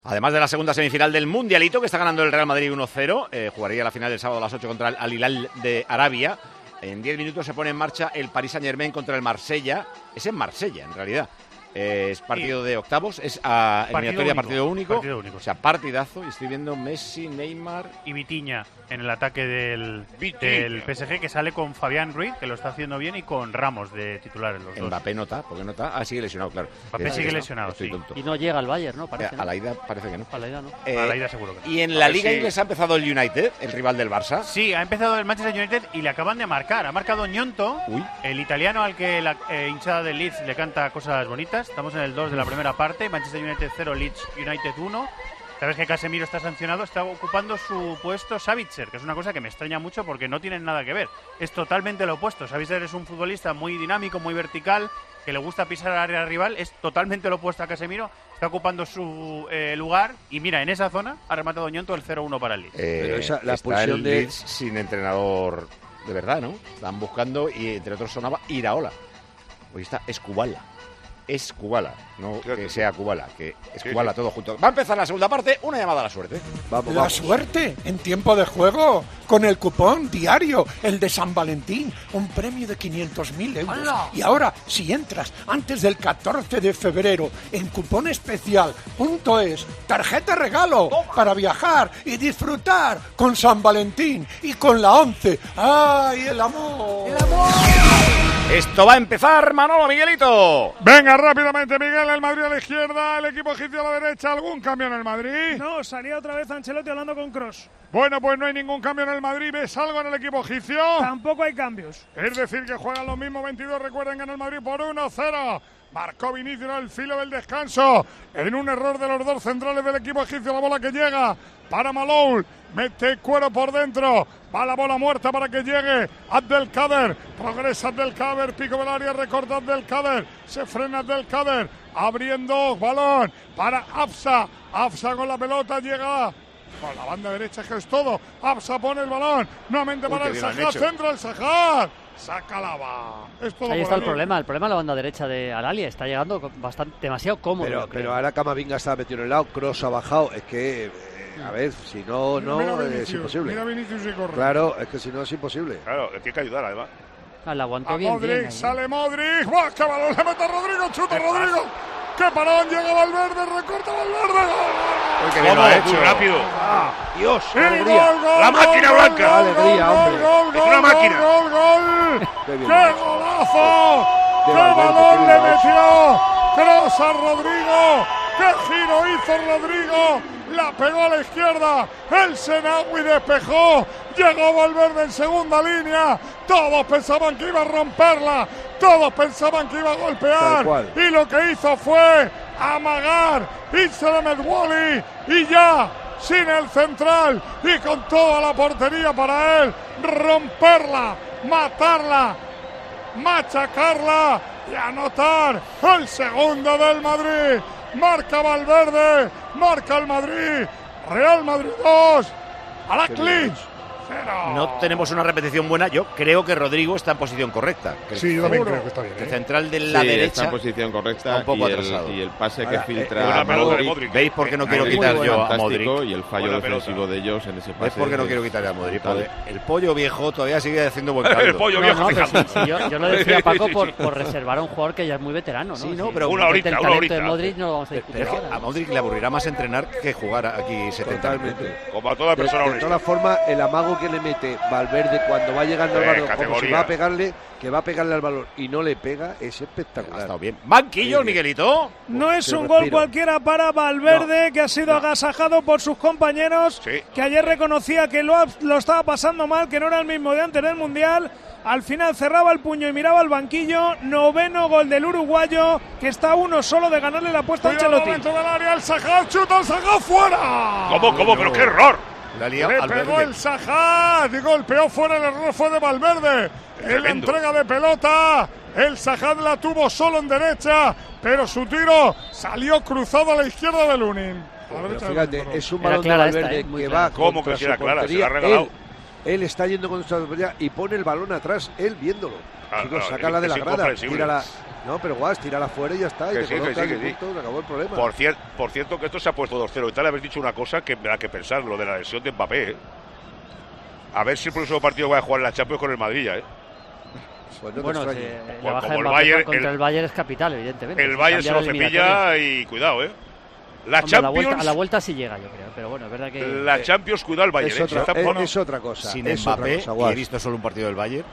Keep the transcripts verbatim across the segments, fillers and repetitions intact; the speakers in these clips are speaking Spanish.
Además de la segunda semifinal del Mundialito, que está ganando el Real Madrid uno cero, eh, jugaría la final del sábado a las ocho contra el Al Hilal de Arabia. En diez minutos se pone en marcha el Paris Saint-Germain contra el Marsella. Es en Marsella, en realidad. Eh, es partido de octavos, es a eliminatoria partido único. Partido único. O sea, partidazo. Y estoy viendo Messi, Neymar y Vitinha en el ataque del, del P S G, que sale con Fabián Ruiz, que lo está haciendo bien, y con Ramos de titulares los dos. Mbappé no está, porque no está. Ah, sigue lesionado, claro. Mbappé eh, sigue lesionado, estoy sí. tonto. Y no llega al Bayern, ¿no? Parece, ¿no? A la ida parece que no. A la ida no. Eh, a la ida seguro que no. Y en la Liga Inglesa ha empezado el United, el rival del Barça. Sí, ha empezado el Manchester United y le acaban de marcar. Ha marcado Gnonto, Uy. el italiano al que la eh, hinchada del Leeds le canta cosas bonitas. Estamos en el dos de la primera parte. Manchester United cero, Leeds United uno. Sabes que Casemiro está sancionado, está ocupando su puesto Savitzer, que es una cosa que me extraña mucho porque no tienen nada que ver. Es totalmente lo opuesto. Savitzer es un futbolista muy dinámico, muy vertical, que le gusta pisar al área rival. Es totalmente lo opuesto a Casemiro. Está ocupando su eh, lugar y mira, en esa zona ha rematado Gnonto el cero uno para el Leeds. Eh, Pero esa, la está el expulsión de... Leeds sin entrenador de verdad, ¿no? Están buscando y entre otros sonaba Iraola. Hoy está Escubala. Es Kubala, no que sea Kubala, que es Kubala todo junto. Va a empezar la segunda parte, una llamada a la suerte. Vamos, la vamos. Suerte en tiempo de juego, con el cupón diario, el de San Valentín, un premio de quinientos mil euros. ¡Hola! Y ahora, si entras antes del catorce de febrero en cupón especial punto es, tarjeta regalo ¡Toma! Para viajar y disfrutar con San Valentín y con la once. ¡Ay, el amor! ¡El amor! Esto va a empezar, Manolo, Miguelito. Venga, rápidamente, Miguel, el Madrid a la izquierda, el equipo egipcio a la derecha. ¿Algún cambio en el Madrid? No, salía otra vez Ancelotti hablando con Kroos. Bueno, pues no hay ningún cambio en el Madrid. ¿Ves algo en el equipo egipcio? Tampoco hay cambios. Es decir, que juegan los mismos veintidós, recuerden que en el Madrid por uno cero. Marcó Vinicius al filo del descanso. En un error de los dos centrales del equipo egipcio, la bola que llega para Maloul. Mete Cuero por dentro. Va la bola muerta para que llegue Abdelkader. Progresa Abdelkader. Pico del área. Recorta Abdelkader. Se frena Abdelkader. Abriendo balón para Afsa. Afsa con la pelota. Llega con la banda derecha, que es todo. Afsa pone el balón. Nuevamente para el Sajad. Centra el Sajad. Sácala, va. Es todo. Ahí está el problema. El problema es la banda derecha de Al-Ahly. Está llegando bastante, demasiado cómodo. Pero, pero ahora Camavinga está metido en el lado. Kroos ha bajado. Es que... Eh, a ver, si no, no, mira Vinicius, es imposible. Mira Vinicius y corre. Claro, es que si no es imposible. Claro, le tiene que ayudar además. Ah, la aguantó a bien, Modric, bien, sale Modric. ¡Buah, qué balón! Le mete a Rodrigo, chuta Rodrigo. ¡Qué parón! Llega Valverde, recorta Valverde. ¡Gol! ¡Qué bien lo ha hecho! ¡Muy rápido! ¡Ah, Dios! ¡Qué alegría! Gol, gol, ¡La gol, máquina gol, blanca! Gol, ¡Alegría, gol, hombre! Gol, ¡Es una máquina! ¡Gol, gol, gol! ¡Qué, bien, ¡Qué golazo! ¡Qué balón le metió! ¡Kroos a Rodrigo! ¡Qué giro hizo Rodrigo! La pegó a la izquierda, el Senawi despejó, llegó Valverde en segunda línea, todos pensaban que iba a romperla, todos pensaban que iba a golpear, y lo que hizo fue amagar, irse de Medwoli, y ya, sin el central, y con toda la portería para él, romperla, matarla, machacarla, y anotar el segundo del Madrid. Marca Valverde, marca el Madrid, Real Madrid dos, a la clinch, cero. No tenemos una repetición buena. Yo creo que Rodrigo está en posición correcta. Sí, yo también creo que está bien. El ¿eh? central de la sí, derecha está en posición correcta, un poco y, atrasado. el, y el pase Ahora, que filtra eh, a Modric, Modric. ¿Veis por qué no quiero Modric quitar es yo a fantástico, Modric? y el fallo Buena defensivo pelota. de ellos en ese pase. ¿Ves por qué no de- quiero quitar a Modric? brutal. Porque el pollo viejo todavía sigue haciendo buen caldo. El pollo No, viejo, no, pero fíjate. sí, sí, yo, yo lo decía, Paco, por, por reservar a un jugador que ya es muy veterano, ¿no? Sí, no, Sí, pero una horita, el una talento horita. de Modric no lo vamos a Pero discutir es que ahora. a Modric le aburrirá más entrenar que jugar aquí setenta minutos. Totalmente. Como a toda De, persona de honesta. todas formas, el amago que le mete Valverde cuando va llegando al Eh, balón, como si categoría. va a pegarle, que va a pegarle al balón y no le pega, es Ha espectacular. estado bien. Banquillo, Sí, Miguelito. No es Qué un gol respiro. cualquiera para Valverde, que ha sido agasajado por sus compañeros, Sí. que ayer reconocía que lo, ha- lo estaba pasando mal, que no era el mismo de antes del Mundial. Al final cerraba el puño y miraba al banquillo. Noveno gol del uruguayo, que está a uno solo de ganarle la apuesta a Cuidado, Ancelotti. momento del área, el Sajad, chuta el Sajad fuera. ¿Cómo, cómo? Pero qué error. La liga Le al pegó verde. el Sajad y golpeó fuera, el error fue de Valverde. En la Tremendo. entrega de pelota, el Sajad la tuvo solo en derecha, pero su tiro salió cruzado a la izquierda de Lunin. A la Pero derecha de fíjate, Lunin, es un Era balón de clara Valverde esta, ¿eh? Muy que clara. va ¿Cómo contra que si era su clara? Se portería. la ha regalado. Él, él está yendo con nuestra velocidad y pone el balón atrás, él viéndolo. Claro, Chicos, claro, sácala es de la grada, incomprensible. tírala. No, pero guau, tírala fuera y ya está. Y Que te sí, que colocas sí, y que sí. punto, se acabó el problema. Por, cier- por cierto, que esto se ha puesto dos cero y tal. Habéis dicho una cosa que me da que pensar, lo de la lesión de Mbappé. ¿eh? A ver si el próximo partido va a jugar en la Champions con el Madrid ya, ¿eh? Pues no te Bueno, extrañe. sí, la Como baja el de Mbappé Bayern, contra el- el Bayern es capital, evidentemente. El Si Bayern se cambia lo la eliminatoria- cepilla y cuidado, ¿eh? La Hombre, a la Champions, vuelta, a la vuelta sí llega, yo creo, pero bueno, es verdad que... la Champions, cuidado al Bayern, es, ¿eh? otra, Se está es- poniendo- es otra cosa. Sin es otra Mbappé, cosa, y guau. he visto solo un partido del Bayern,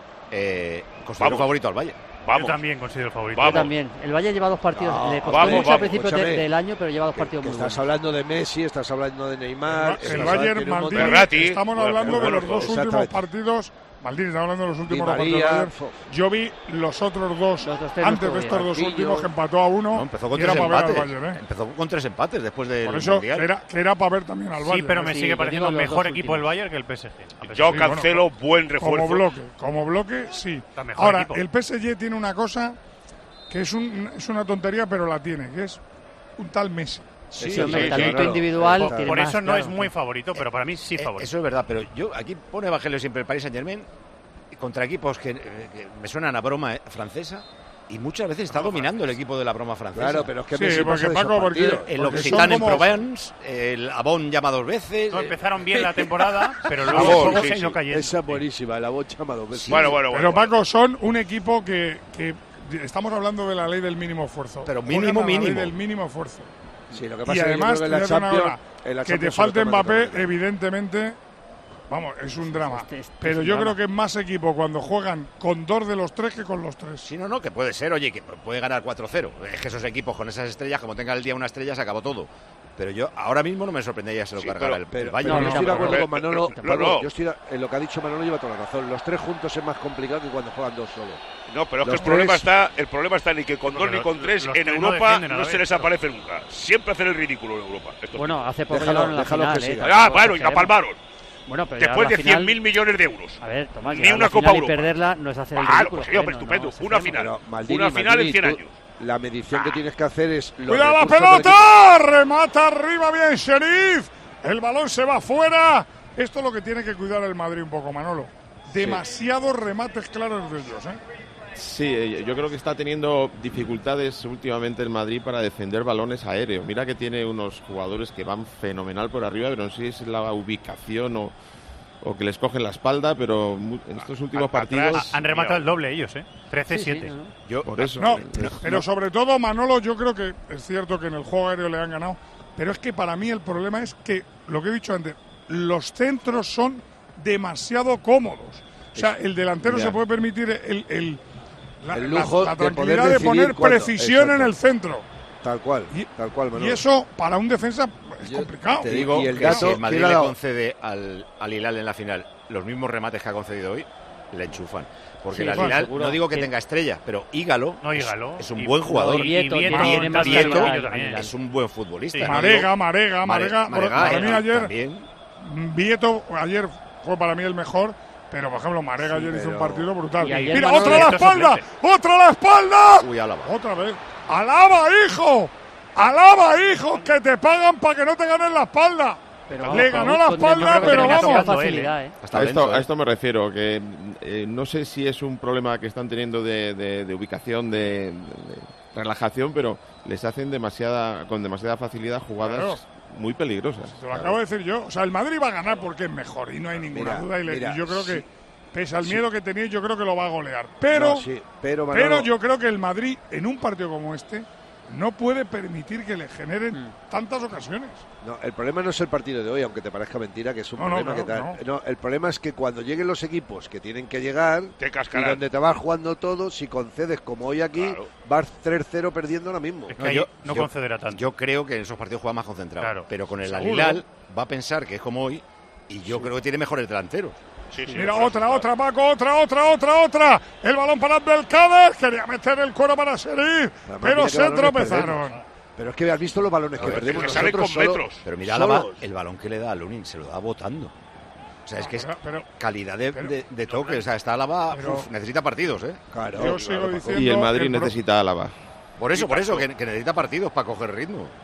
eh, considero Vamos. favorito al Bayern. Vamos. Yo también considero el favorito. Vamos. Yo también. El Bayern lleva dos partidos, No, le costó vamos, mucho vamos, al principio de- escúchame. del año, pero lleva dos Que- partidos que muy estás buenos. hablando de Messi, estás hablando de Neymar. El estás- Bayern, tiene un montón- Maldini, Verratti, estamos bueno, hablando de bueno, los dos últimos exactamente. partidos. Maldini, estamos hablando de los últimos dos María, partidos del Bayern. fo- Yo vi los otros dos, Los dos tres no antes de estuvo estos bien. dos Marquillo. últimos, que empató a uno. No, empezó con y era tres para ver al empates. Bayern, ¿eh? Empezó con tres empates después del Por eso, que Mundial. era, que era para ver también al Sí, Bayern. pero ¿eh? me Sí, sigue yo pareciendo digo los mejor dos equipo el últimos. Bayern que el P S G. a pesar- Yo Sí, cancelo bueno, buen Como refuerzo. bloque, como bloque, sí. Está mejor Ahora, equipo. el P S G tiene una cosa que es, un, es una tontería, pero la tiene, que es un tal Messi. Sí, Sí, hombre, sí, el talento claro. individual Por, tiene por más, eso no claro. es muy favorito, pero para mí sí Eh, favorito. Eso es verdad, pero yo aquí pone Evangelio siempre el Paris Saint Germain contra equipos que, eh, que me suenan a broma eh, francesa y muchas veces está dominando el equipo de la broma francesa. Claro, pero es que Sí, Messi porque pasa Paco, porque- desaparecido. El porque Occitan son en como- Provence, el Avon llama dos veces. No eh, empezaron bien la temporada, pero luego Favor, el juego sí, se ha ido sí. cayendo. Esa es buenísima, la bocha más dos veces. Bueno, bueno, bueno. Pero bueno. Paco, son un equipo que, que estamos hablando de la ley del mínimo esfuerzo. Pero Juegan mínimo, a la ley mínimo. del mínimo esfuerzo. Sí, lo que Y pasa es que yo además, creo que en la te voy a decir una Champions, cosa, en la que te Champions se lo falte toman de otra Mbappé, manera. evidentemente, vamos, es un drama. Este es- Pero es un yo drama. creo que es más equipo cuando juegan con dos de los tres que con los tres. Sí, no, no, que puede ser, oye, que puede ganar cuatro cero. Es que esos equipos con esas estrellas, como tenga el día una estrella, se acabó todo. Pero yo ahora mismo no me sorprendería que se lo Sí, cargara pero- el, el Pero, Bayern. pero No, yo no, estoy de no, acuerdo pero- con Manolo. no, Paco, no. Yo estoy de- en lo que ha dicho Manolo lleva toda la razón. Los tres juntos es más complicado que cuando juegan dos solos. No, pero es que Los el problema tres- está, el problema está ni que con Porque dos ni los- con tres los en tres no Europa defienden a no la se vez, les aparece nunca. Siempre hacen el ridículo en Europa. estos Bueno, hace poco Déjalo, llegaron a la déjalo final, que ¿eh? siga. tíos. Ah, Tampoco bueno, y la exageremos. palmaron. Bueno, pero Después llegar de a la final- cien mil millones de euros. A ver, Tomás, Ni llegar a una la Copa final y Europa. perderla no es hacer el Claro, ridículo. pues sí, hombre, joder, no, estupendo. no, Una exageremos. final. Pero, Maldini, Una final Maldini, en cien tú- años. La medición que tienes que hacer es. los ¡Cuidado la recursos del pelota! Remata arriba bien Sheriff. El balón se va fuera. Esto es lo que tiene que cuidar el Madrid un poco, Manolo. Demasiados remates claros de ellos, ¿eh? Sí, eh, yo creo que está teniendo dificultades últimamente el Madrid para defender balones aéreos. Mira que tiene unos jugadores que van fenomenal por arriba, pero no sé si es la ubicación o, o que les cogen la espalda, pero mu- en estos últimos Atrás. partidos... Han rematado el doble ellos, ¿eh? trece Sí, siete. sí, no, no. Yo, Por eso. No, eh, pero sobre todo, Manolo, yo creo que es cierto que en el juego aéreo le han ganado, pero es que para mí el problema es que, lo que he dicho antes, los centros son demasiado cómodos. O sea, el delantero Ya. se puede permitir el, el- la, El lujo la- la de poder tranquilidad de, decidir poner cuándo. precisión Exacto. en el centro. Tal cual, Y- tal cual, Manolo. Y eso, para un defensa, es Yo complicado. te Y- digo y el que dato, si el Madrid ¿quién le ha le dado? concede al, al Hilal en la final los mismos remates que ha concedido hoy, le enchufan. Porque Sí, el Al bueno, Hilal, seguro. no digo que Sí. tenga estrella, pero Ígalo, No, es- Ígalo. es, un Y- buen jugador. y Vieto, Vieto, tiene Vieto más Vieto calidad también. al Hilal. es un buen futbolista. Sí. no Marega, digo- Marega, Marega. Mare- por- para mí eh, ayer, también. Vieto ayer fue para mí el mejor, pero por ejemplo Marega Sí, ayer hizo un pero- partido brutal. Y ayer Mira, Manolo otra a la Vieto espalda, suplente. otra a la espalda. Uy, Álava. Otra vez. Alaba, hijo. Alaba, hijo, que te pagan para que no te ganen la espalda. Pero Le vamos, ganó con- la con- espalda, yo creo que pero tenía vamos. poca facilidad, ¿eh? Hasta A lento, esto, a eh. esto me refiero, que eh, no sé si es un problema que están teniendo de, de- de ubicación, de, de relajación, pero les hacen demasiada con demasiada facilidad jugadas muy peligrosas. Te lo acabo de decir yo. O sea, el Madrid va a ganar porque es mejor y no hay ninguna Mira, duda. Y, le- mira, y yo creo que, sí. pese al Sí. miedo que tenía, yo creo que lo va a golear. Pero, No, sí, pero, Manolo, pero yo creo que el Madrid, en un partido como este, no puede permitir que le generen Mm. tantas ocasiones. no, el problema no es el partido de hoy, aunque te parezca mentira, que es un No, no, problema que claro, tal. No, el problema es que cuando lleguen los equipos que tienen que llegar Te y cascarán. donde te vas jugando todo, si concedes como hoy aquí, Claro. vas tres cero perdiendo ahora mismo. Es que No, ahí yo- no yo- concederá tanto. Yo creo que en esos partidos juega más concentrado. Claro. Pero con el Al Seguro. Hilal va a pensar que es como hoy y yo creo que tiene mejores delanteros. Sí, sí, Mira, por otra, eso. otra, Paco, otra, otra, otra, otra. El balón para Abdelkader. Quería meter el cuero para Sheriff, Además, pero mira qué se balones tropezaron. perdemos. Pero es que has visto los balones que Joder, perdemos que salen nosotros con solo- metros. Pero mira Álava, solos. el balón que le da a Lunin se lo da botando. O sea, es que es Pero- pero calidad de, pero- de- de toque. O sea, está Álava, pero- uf, necesita partidos, ¿eh? Claro, yo sigo claro, Paco. diciendo. Y el Madrid el pro- necesita a Álava. Por eso, Y por eso, tanto. que, que necesita partidos para coger ritmo.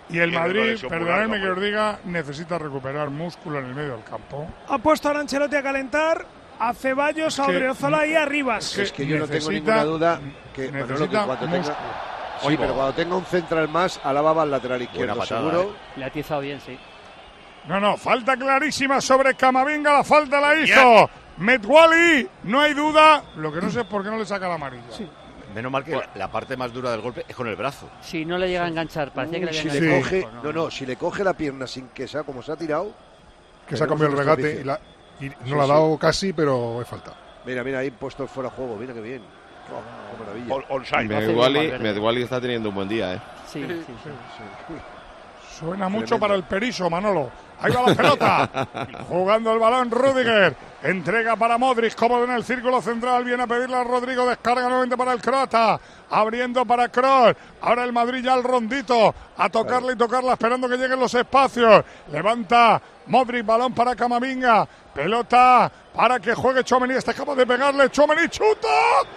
Y el Tiene una Madrid, lesión muy perdonadme larga, que os pues. diga, necesita recuperar músculo en el medio del campo. Ha puesto a Ancelotti a calentar, a Ceballos, a que- Odriozola y a Rivas. Es que yo no tengo necesita- ninguna duda que, Manolo, que necesita cuando tenga, músculo. sí, Oigo. pero cuando tenga un central más, Alaba al lateral izquierdo, Buena patada, seguro. Le ha atizado bien, sí. No, no, falta clarísima sobre Camavinga, la falta la hizo Metwali, no hay duda. Lo que no sé es por qué no le saca la amarilla. Menos mal que la, la parte más dura del golpe es con el brazo. Si no le llega a enganchar, parecía que le Uy, había si le enganchado. coge, no, no, si le coge la pierna sin que sea como se ha tirado. Que se ha tenemos cambiado el un regate estropicio. y, la- y no Sí, la ha sí. dado casi, pero es falta. Mira, mira, ahí puesto el fuera de juego, mira qué bien. Oh, qué maravilla. On- onside. Medwali, Valverde. Medwali está teniendo un buen día, ¿eh? Sí, sí, sí. Suena mucho Tremendo. para el Periso, Manolo. Ahí va la pelota. Jugando el balón Rüdiger. Entrega para Modric, cómodo en el círculo central. Viene a pedirle a Rodrigo. Descarga nuevamente para el croata. Abriendo para Kroos. Ahora el Madrid ya al rondito. A tocarla y tocarla esperando que lleguen los espacios. Levanta Modric, balón para Camavinga. Pelota para que juegue Tchouaméni. Está capaz de pegarle. Tchouaméni chuta.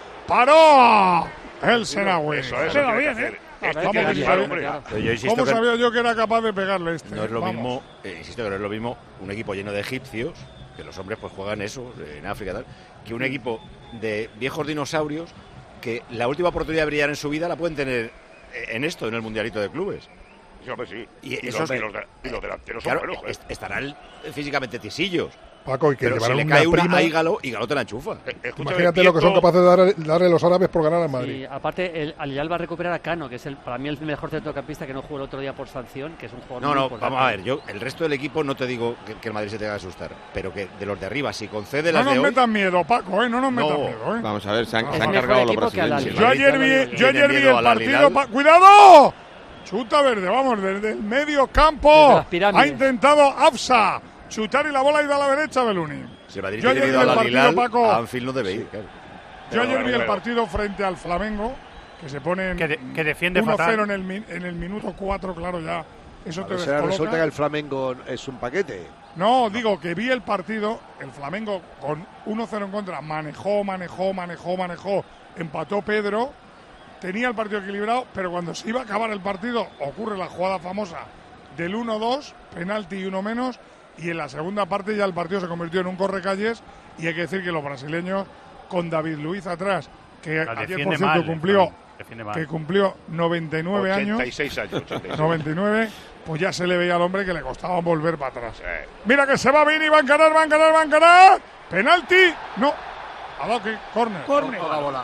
Paró. El Senawi. Eso, eso Pega tiene bien, que ¿eh? hacer. A Esto ver, tiene que que la ser, lleve, hombre. claro. Pero yo insisto ¿Cómo que sabía yo que era capaz de pegarle este? no es lo Vamos. mismo, eh, insisto que no es lo mismo un equipo lleno de egipcios, que los hombres pues juegan eso en África y tal, que un equipo de viejos dinosaurios que la última oportunidad de brillar en su vida la pueden tener en esto, en el Mundialito de Clubes. Sí, hombre, sí. Y Y, esos- los, y los de- y los delanteros son Claro, buenos, ¿eh? est- estarán físicamente tisillos, Paco, y que pero si llevarán le una cae una prima. a Ígalo, Ígalo te la enchufa. Eh, escúchame, Imagínate lo que son viendo- capaces de darle, darle los árabes por ganar al Madrid. Y aparte, el Al Hilal va a recuperar a Cano, que es el, para mí el mejor centrocampista que no jugó el otro día por sanción, que es un jugador No, muy no, importante. vamos a ver, yo el resto del equipo no te digo que, que el Madrid se tenga que asustar, pero que de los de arriba, si concede No las nos de hoy, metan miedo, Paco, ¿eh? No nos No. metan miedo, ¿eh? Vamos a ver, se han, Es se han mejor cargado los equipo que al brasileños. Yo Al ayer Hilal vi, tiene yo ayer vi miedo el al partido. Hilal. pa- ¡Cuidado! Chuta verde, vamos, desde el medio Desde campo. las pirámides. Ha intentado Afsa chutar y la bola ha ido a la derecha, Beluni. si el Madrid Yo tiene ayer miedo vi el al partido, Hilal, Paco. a Anfield no debe ir, claro. Yo Pero ayer bueno, vi el pero- partido frente al Flamengo, que se pone en Que, de- que defiende uno fatal. cero en el, min- en el minuto cuatro, claro, ya. Eso A te ver, será, resulta descoloca. que el Flamengo es un paquete. No, digo que vi el partido, el Flamengo con uno cero en contra, manejó, manejó, manejó, manejó, empató Pedro, tenía el partido equilibrado, pero cuando se iba a acabar el partido ocurre la jugada famosa del uno dos, penalti y uno menos, y en la segunda parte ya el partido se convirtió en un correcalles, y hay que decir que los brasileños, con David Luiz atrás, que La ayer defiende por cierto mal, cumplió, defiende mal. que cumplió noventa y nueve años, ochenta y seis años. ochenta y seis. noventa y nueve, pues ya se le veía al hombre que le costaba volver para atrás. Sí. Mira que se va Vini, va a encarar, va a encarar, va a encarar. Penalti, no. A lo que, córner. Córner.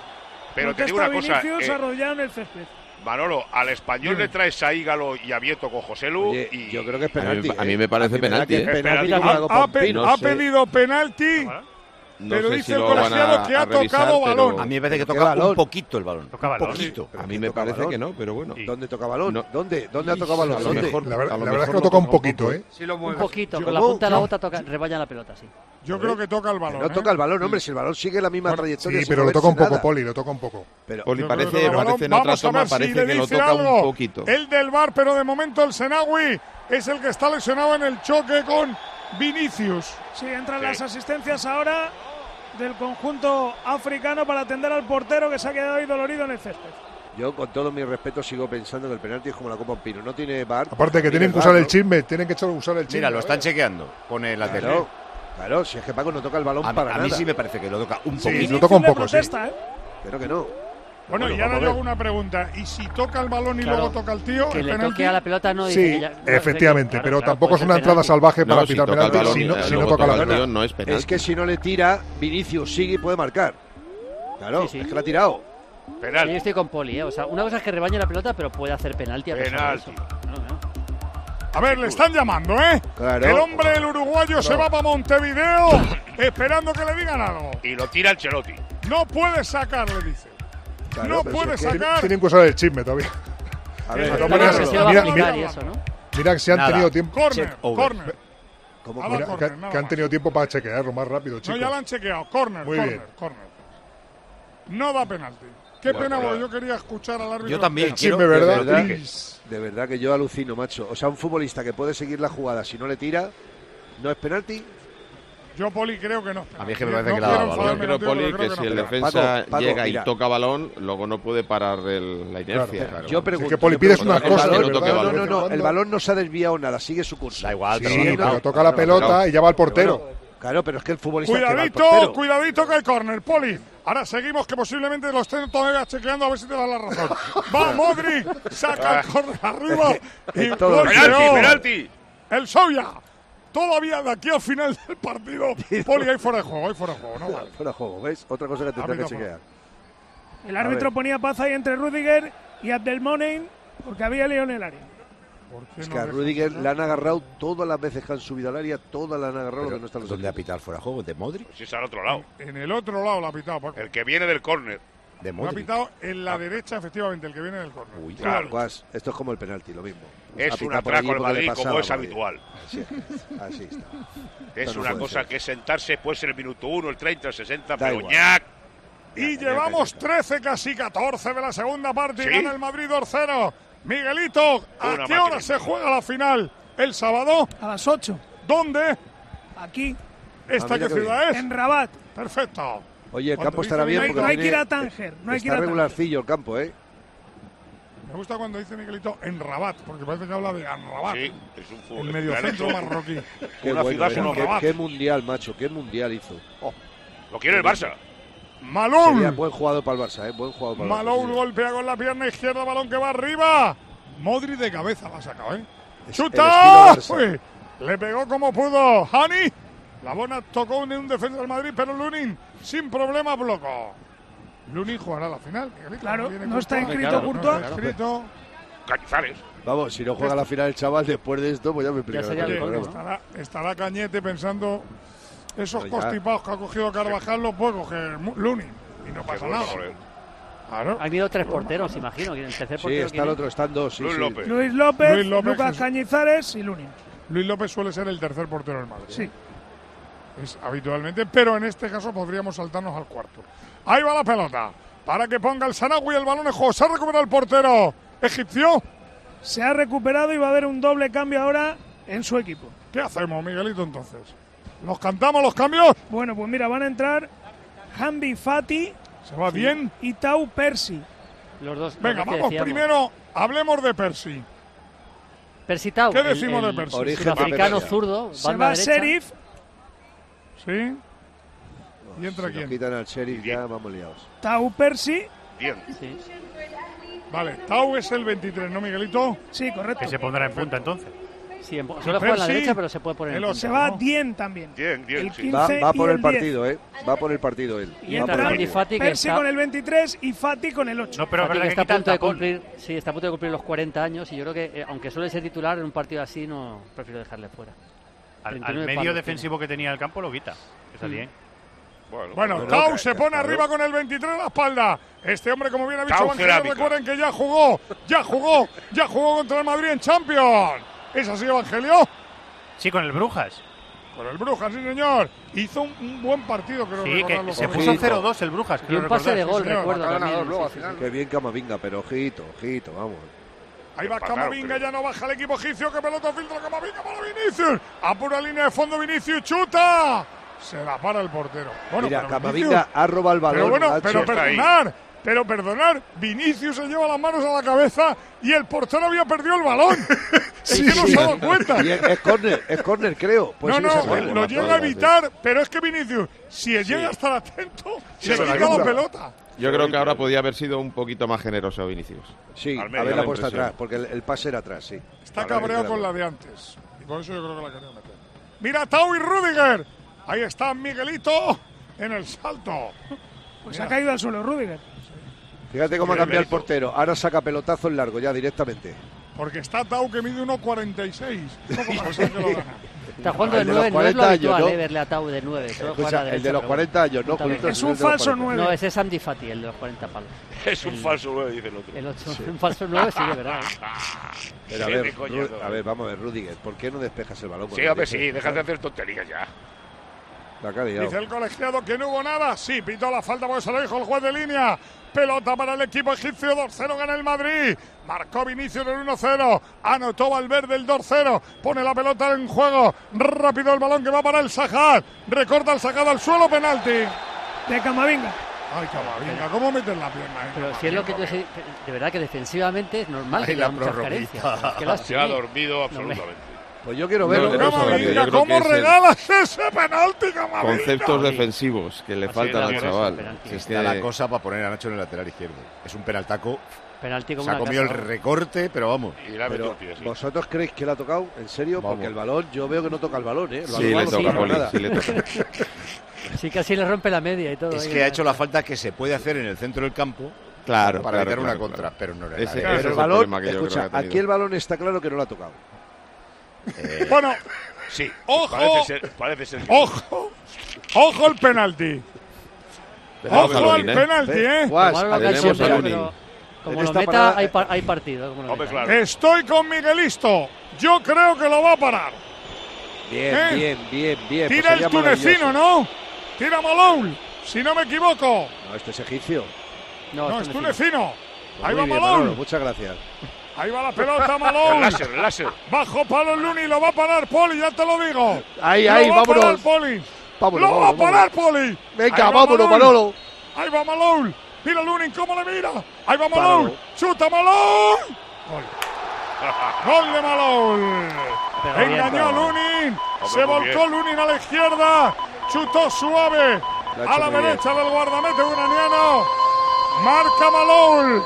Pero te digo una cosa, Vinicius eh, arrollado en el césped. Manolo, al español Dime. le traes a Ígalo y a Vieto con Joselu Oye, y yo creo que es A mí- penalti. a mí ¿eh? me parece A mí me da penalti, que ¿eh? es penalti Penalti. como la Copa Ha, un pe- pino. ha sé. pedido penalti, No pero sé dice si el lo van colegiado a- que ha a revisar, tocado pero balón. A mí me parece que ¿Qué toca balón? un poquito el balón. Toca un balón. poquito. Pero A ¿quién mí me toca parece balón? que no, pero bueno. Sí. ¿Dónde toca balón? No. ¿Dónde? ¿Dónde ha tocado balón? A lo ¿Dónde? mejor- La, ver- a lo la verdad es mejor que lo lo toca un toca un poquito, poco, ¿eh? Un poquito, Yo- con la ¿cómo? punta de la Yo- bota toca, reballa la pelota, sí. Yo creo que toca el balón. No ¿eh? toca el balón, hombre, si el balón sigue la misma Bueno, trayectoria. sí, sin pero lo moverse toca un poco, nada. Poli, lo toca un poco. Pero Poli, Yo creo que parece, toca el balón. parece en otra Vamos a toma, ver si parece le que lo dice toca algo un poquito. El del V A R, pero de momento el Senawi es el que está lesionado en el choque con Vinicius. Sí, entran Sí. las asistencias ahora del conjunto africano para atender al portero que se ha quedado ahí dolorido en el césped. yo, con todo mi respeto, sigo pensando que el penalti es como la Copa un pino. No tiene V A R. Aparte que tiene tienen que V A usar R, el ¿no? chisme, tienen que echar- usar el chisme. Mira, lo están chequeando. Pone la tele. Claro, claro, si es que Paco no toca el balón A, para a mí nada. sí me parece que lo toca un Sí, poquito. lo toca un Vinicius le poco, sí. protesta, ¿eh? Pero que no. Bueno, Bueno, y ahora vamos a yo ver. hago una pregunta. ¿Y si toca el balón y Claro, luego toca el tío? Que ¿es le penalti? toque a la pelota no dice Sí, que ya- no, efectivamente, claro, pero claro, tampoco puede es ser una entrada penalti. salvaje para No, si pitar toca el penalti balón, si no, eh, si luego no toca la toca el pelota. balón, no es penalti. Es que si no le tira, Vinicius sigue y puede marcar. Claro, Sí, sí. es que la ha tirado. Sí, yo penalti. estoy con Poli, ¿eh? O sea, una cosa es que rebañe la pelota, pero puede hacer penalti a pesar de Penalti. eso. Claro, claro. A ver, le están llamando, ¿eh? Claro. El hombre, el uruguayo, se va para Montevideo esperando que le digan algo. Y lo tira el Chelotti. No puede sacar, le dice. Claro, no pero puede si es que- sacar. Tienen que usar el chisme todavía. A ver, De todas Claro, maneras, que mira, se va a mira, aplicar mira, y eso, ¿no? Mira que se han Nada. tenido tiempo. Corner, Check over. corner. ¿cómo Ah, que- va, Mira, corner, que, nada que han más. tenido tiempo para chequearlo más rápido, No, chicos. ya lo han chequeado. Corner, Muy corner, bien. corner. No da penalti. Qué Bueno, pena, bueno. porque yo quería escuchar al árbitro. Yo también. Chisme, quiero- ¿verdad? de verdad, Please. de verdad que yo alucino, macho. O sea, un futbolista que puede seguir la jugada si no le tira, ¿no es penalti? Yo, Poli, creo que no. A mí es que me parece no que le ha dado quiero balón. Yo creo, enfadarme Poli, contigo, que pero si creo el no. defensa Paco, Paco, llega mira. y toca balón, luego no puede parar el- la inercia. Claro, claro. Yo pregunto, Es que, Poli, yo pides pregunto, unas el cosas, balón- que no toque no, balón. no, no, el balón no se ha desviado nada, sigue su curso. Da igual, pero Sí, no lo ha pero tocado. toca la pelota y ya va al portero. Claro, pero es que el futbolista que va al Cuidadito, portero. cuidadito que hay córner, Poli. Ahora seguimos, que posiblemente lo estén todavía chequeando a ver si te dan la razón. Va Modric, saca el córner arriba y En todo- golpeó ¡Penalti, penalti! el Soya. Todavía de aquí al final del partido, Poli, hay fuera de juego, hay fuera de juego, no vale. Fuera de juego, ¿ves? Otra cosa que tendrá que Árbitro, chequear. El A árbitro ver. ponía paz ahí entre Rüdiger y Abdelmonem porque había lío en el área. ¿Por qué Es no que a dejas Rüdiger pasar? le han agarrado todas las veces que han subido al área, todas le han agarrado lo que no están los ¿Dónde ha equipos. pitado el fuera de juego? ¿De Modric? Pues es al otro lado. En el otro lado la ha pitado, Paco. El que viene del córner. De Lo ha Modric. pitado en la derecha, efectivamente, el que viene del córner. Uy, Claro. Guas, esto es como el penalti, lo mismo. Ha Es un pitado por allí atraco al porque le Madrid pasaba como es por allí. habitual. Así, así está. Es no una puede cosa ser. que es sentarse, puede ser el minuto uno, el treinta, el sesenta, Da pero igual. ñac. Y Ya, ya, llevamos ya, ya. trece, casi catorce de la segunda parte. ¿Sí? Y gana el Madrid dos cero. Miguelito, ¿a Una qué hora máquina. se juega la final? ¿El sábado? A las ocho, ¿Dónde? aquí, ¿Esta Ah, mira qué qué ciudad es? en Rabat. Perfecto. Oye, el Cuando campo dice estará bien Miguel, porque no hay que ir tiene- a Tánger, no hay que ir está a Tánger. regularcillo el campo, ¿eh? Me gusta cuando dice Miguelito en Rabat, porque parece que habla de Rabat, Sí, es un fútbol. el mediocentro Le han hecho- marroquí. Qué Una bueno, ciudad ¿eh? como qué, Rabat. qué mundial, macho, qué mundial hizo. Lo quiere el Barça. Sería Malón. buen jugador para el Barça, ¿eh? Buen jugador para el Barça. Malón sí. golpea con la pierna izquierda, balón que va arriba. Modric de cabeza la ha sacado, ¿eh? Es- el ¡Chuta! estilo Barça. Uy, le pegó como pudo. Hani. La bola tocó en un defensa del Madrid, pero Lunin sin problema bloco. Lunin jugará la final. Miguelito, Claro, viene no está Courtois. inscrito Claro, Courtois. No está inscrito. Cañizares. Vamos, si no juega la final el chaval después de esto, pues ya me explicará. sería todo el el colmo, programa. Estará, estará Cañete pensando esos Pues ya. constipados que ha cogido Carvajal los puede coger Mu- Lunin y no pasa Qué bueno, nada. joder. Claro. Han ido tres porteros, imagino. ¿El tercer Sí, portero está quién el es? otro, están dos. Sí, Luis sí. López. Luis López, Luis López, Lucas Jesús. Cañizares y Lunin. Luis López suele ser el tercer portero del Madrid. Sí. Es habitualmente, pero en este caso podríamos saltarnos al cuarto. Ahí va la pelota. Para que ponga el Sanawi el balón en juego. Se ha recuperado el portero egipcio. Se ha recuperado y va a haber un doble cambio ahora en su equipo. ¿Qué hacemos, Miguelito, entonces? ¿Los cantamos los cambios? Bueno, pues mira, van a entrar Hambi Fati ¿Se va bien? y Tau Persi. Los dos. los Venga, dos que vamos decíamos. primero, hablemos de Percy. Persitao. ¿Qué el- decimos el de Persi? Origen Sudafricano Persia. zurdo, Se banda va derecha. Sheriff, ¿Sí? ¿Y entra Si quién? nos quitan al sheriff ya vamos liados. Tau Persi. Bien. Sí. Vale, Tau es el veintitrés, ¿no, Miguelito? Sí, correcto. Que se pondrá en punta entonces. Sí, en- solo juega en la Persi, derecha, pero se puede poner el en ocho. Se punta. va ¿no? Dien también. Bien, bien, El sí. quince Va, va y por el el diez. partido, ¿eh? Va por el partido él. Y Va entra por el Hamdi partido. Fati, que Persi está, con el veintitrés y Fati con el ocho. No, pero es Fati, verdad que que está a quita el punto de tapón. cumplir, sí, está a punto de cumplir los cuarenta años y yo creo que, eh, aunque suele ser titular en un partido así, no prefiero dejarle fuera. Al, al treinta y nueve medio palos defensivo que tenía el campo lo quita. Está bien. Bueno, Bueno, Bueno, Tau claro, se pone claro. arriba con el veintitrés en la espalda. Este hombre, como bien ha dicho Tau Evangelio, cerámica. recuerden que ya jugó, ya jugó, ya jugó contra el Madrid en Champions. ¿Es así, Evangelio? Sí, con el Brujas. Con el Brujas, sí, señor. Hizo un, un buen partido, creo Sí, recordarlo. que se por puso ejemplo. cero dos el Brujas. Y creo un pase de recordar. gol, señor. recuerdo Ganador también. luego sí, al sí, final. sí. Qué bien Camavinga, pero ojito, ojito, vamos. Ahí va Empataron, Camavinga, creo. ya no baja el equipo egipcio. Que pelota filtra Camavinga para Vinicius. A pura línea de fondo, Vinicius chuta. Se la para el portero. Bueno, Mira, pero Camavinga Vinicius- ha robado el balón. Pero bueno, macho. pero está ahí. perdonar, pero perdonar, Vinicius se lleva las manos a la cabeza y el portero había perdido el balón. Es que no se ha dado cuenta. Y es, es córner, es córner, creo. Pues No, sí, no, ese gol. lo llega a evitar, pero es que Vinicius, si llega a estar atento, Sí, le pero quita ayuda. la pelota. Yo creo que ahora podía haber sido un poquito más generoso Vinicius. Sí, Al medio, haberla la puesto impresión. atrás, porque el, el pase era atrás, sí. Está Ahora cabreado era con la gol. de antes. Y por eso yo creo que la quería meter. Mira, Tau y Rüdiger. Ahí está Miguelito en el salto. Pues ha caído al suelo Rüdiger. Fíjate cómo ha Qué cambiado el mérito. portero. Ahora saca pelotazo en largo ya directamente. Porque está Tau que mide uno cuarenta y seis. Poco más que lo gana. Está jugando de El de nueve, los no es lo cuarenta habitual, años, ¿no? eh, verle a Tau de nueve. Solo juega a Escucha, la el de derecha, los pero cuarenta años, no, Está bien. Julito, Es el un de los falso cuarenta. nueve. No, ese es Andy Fati, el de los cuarenta palos. Es un falso nueve, dice el otro. El ocho, un falso nueve sí, de verdad. ¿eh? Pero a Qué ver, de coñazo. Ru- a ver, vamos a ver, Rudiger, ¿por qué no despejas el balón? con Sí, el a ver, derecho? sí, déjate de hacer tonterías ya. La que ha liado. Dice el colegiado que no hubo nada. Sí, pitó la falta porque se lo dijo el juez de línea. Pelota para el equipo egipcio, dos cero gana el Madrid. Marcó Vinicius el uno cero. Anotó Valverde el dos cero. Pone la pelota en juego. Rápido el balón que va para el Sajad. Recorta el Sajad al suelo, penalti. De Camavinga. Ay, Camavinga, ¿cómo metes la pierna? Eh? Pero si es lo que yo sé, de verdad que defensivamente es normal que haya muchas carencias. Es que las Se ha tiene. dormido absolutamente. Pues yo quiero verlo. No, no, Camavinga, yo creo ¿cómo que es el- regalas ese penalti, Camavinga? Conceptos defensivos que le Así faltan es, al por eso, chaval. penalti. Si es Está la que- cosa para poner a Nacho en el lateral izquierdo. Es un penaltaco. Penalti como Se ha una comido el casa. recorte, pero vamos. Y le ha metido Pero, el pie, sí. ¿vosotros creéis que le ha tocado? ¿En serio? Vamos. Porque el balón, yo veo que no toca el balón, ¿eh? El Sí, balón le no toca, toca Poli, nada. sí le toca. Sí, casi le rompe la media y todo. Es ahí, que ha ¿no? hecho la falta que se puede hacer en el centro del campo Claro, para claro, evitar una claro, contra, claro. pero no era Ese- nada. ese Pero es el el balón, problema que yo creo escucha, que ha tenido. aquí el balón está claro que no lo ha tocado. Eh, Bueno, Sí, Ojo. parece ser, parece ser que- ojo. Ojo el penalti. Dejamos Ojo a al Lunin, ¿eh? penalti, ¿eh? Guas, Como lo que tenemos ha hecho, a pero- Lunin. pero Como En lo esta meta, parada- hay, par- hay partido. Como lo Hombre, meta. claro. Estoy con Miguelisto. Yo creo que lo va a parar. Bien, ¿Eh? bien, bien, bien. Tira Pues el sería tunecino, maravilloso. ¿no? Tira Malone, si no me equivoco. No, este es egipcio. No, No, esto es no es tunecino. Ahí Muy va bien, Malone. Manolo, muchas gracias. Ahí va la pelota, El Malone. láser, el láser. Bajo palo Luni, lo va a parar Poli, ya te lo digo. Ahí, Lo ahí, va a parar vámonos. Poli. Vámonos, Lo va a vámonos, parar Poli. Venga, Ahí va vámonos, Malone. Manolo. Ahí va Malone. Mira Lunin, ¿cómo le mira? Ahí va Páralo. Malone. Chuta Malone. Gol. Gol de Malone. Pero bien, Engañó a pero- Lunin. Hombre, Se muy volcó bien. Lunin a la izquierda. Chutó suave. Lo ha A hecho la muy derecha del guardamete ucraniano. Marca Malone.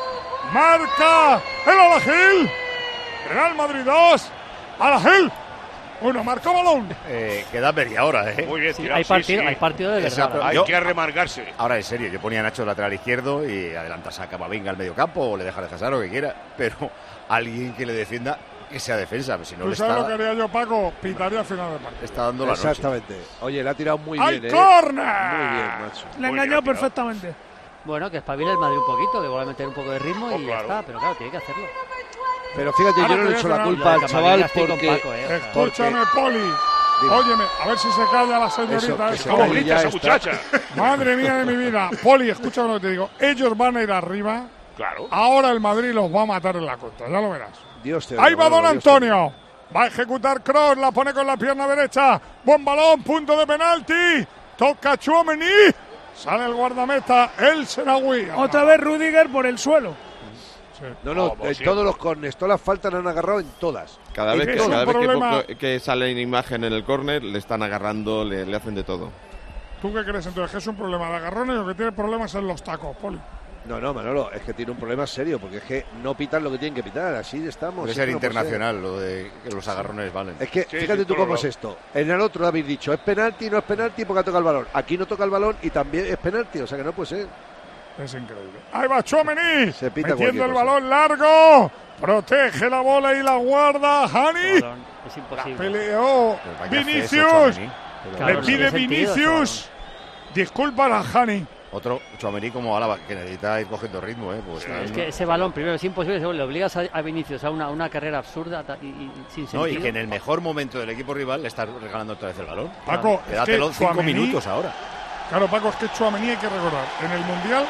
Marca el Alagil. Real Madrid dos. Alagil. Uno, marcó Malone. eh, queda media hora, ¿eh? Muy bien Sí, tirado. hay sí, partido, sí. hay partido de Esa- verdad. Hay Yo- que remarcarse. Ahora, en serio, yo ponía a Nacho lateral izquierdo y adelantas a Camavinga al medio campo o le deja descansar lo que quiera, pero alguien que le defienda que sea defensa, si no ¿Tú le sabes lo que está, haría yo, Paco? Pitaría al final del partido. está dando la noche. Exactamente. Oye, le ha tirado muy ¡Hay bien, ¿eh? córner! Muy bien, macho. Le ha Muy engañado bien, perfectamente. Bueno, que espabile el Madrid un poquito, que vuelva a meter un poco de ritmo Oh, y ya claro. está. Pero claro, tiene que hacerlo. Pero fíjate, Ahora yo no te le he hecho voy a la hacer culpa Lo de al Camavinga chaval estoy con porque... Paco, eh, o sea. Escúchame, Poli. Dime. Óyeme, a ver si se calla la señorita. Eso, que esta. se ¿Cómo calle grita ya esa está. muchacha? Madre mía de mi vida. Poli, escúchame lo que te digo. Ellos van a ir arriba. Claro. Ahora el Madrid los va a matar en la contra. Ya lo verás. Dios te Ahí oiga, va Don Manolo, Dios te oiga. Antonio. Va a ejecutar Kroos. La pone con la pierna derecha. Buen balón. Punto de penalti. Toca Tchouaméni. Sale el guardameta. El Seraoui. Otra vez Rudiger por el suelo. No, no, Como en siempre. todos los corners, todas las faltas le han agarrado en todas. Cada Y vez, que que, es un cada vez que, problema- poco- que sale en imagen en el córner, le están agarrando, le, le hacen de todo. ¿Tú qué crees entonces? ¿Que es un problema de agarrones o que tiene problemas en los tacos, Poli? No, no, Manolo, es que tiene un problema serio, porque es que no pitan lo que tienen que pitar, así estamos. Puede es ser que no puede ser. internacional lo de que los agarrones valen. Es que, Sí, fíjate sí, tú todo cómo es lado. esto. En el otro habéis dicho, es penalti, no es penalti porque ha tocado el balón. Aquí no toca el balón y también es penalti, o sea que no puede ser. Es increíble. Ahí va Tchouaméni. Se pita Metiendo cualquier el cosa. balón largo. Protege la bola y la guarda. Hani. Balón, Es imposible. Peleó Pero ¿para qué hace eso, Vinicius. Tchouaméni? Claro, Le no pide tiene sentido, Vinicius. Disculpa a Hani. Otro Tchouaméni como Álava, que necesita ir cogiendo ritmo, ¿eh? Pues está- Es que ese balón, primero, es imposible. Segundo, le obligas a, a Vinicius a una, una carrera absurda ta- y, y sin sentido. No, y que en el mejor momento del equipo rival le estás regalando otra vez el balón. Paco, es que Quédatelo cinco Tchouaméni- minutos ahora. Claro, Paco, es que Tchouaméni hay que recordar. En el Mundial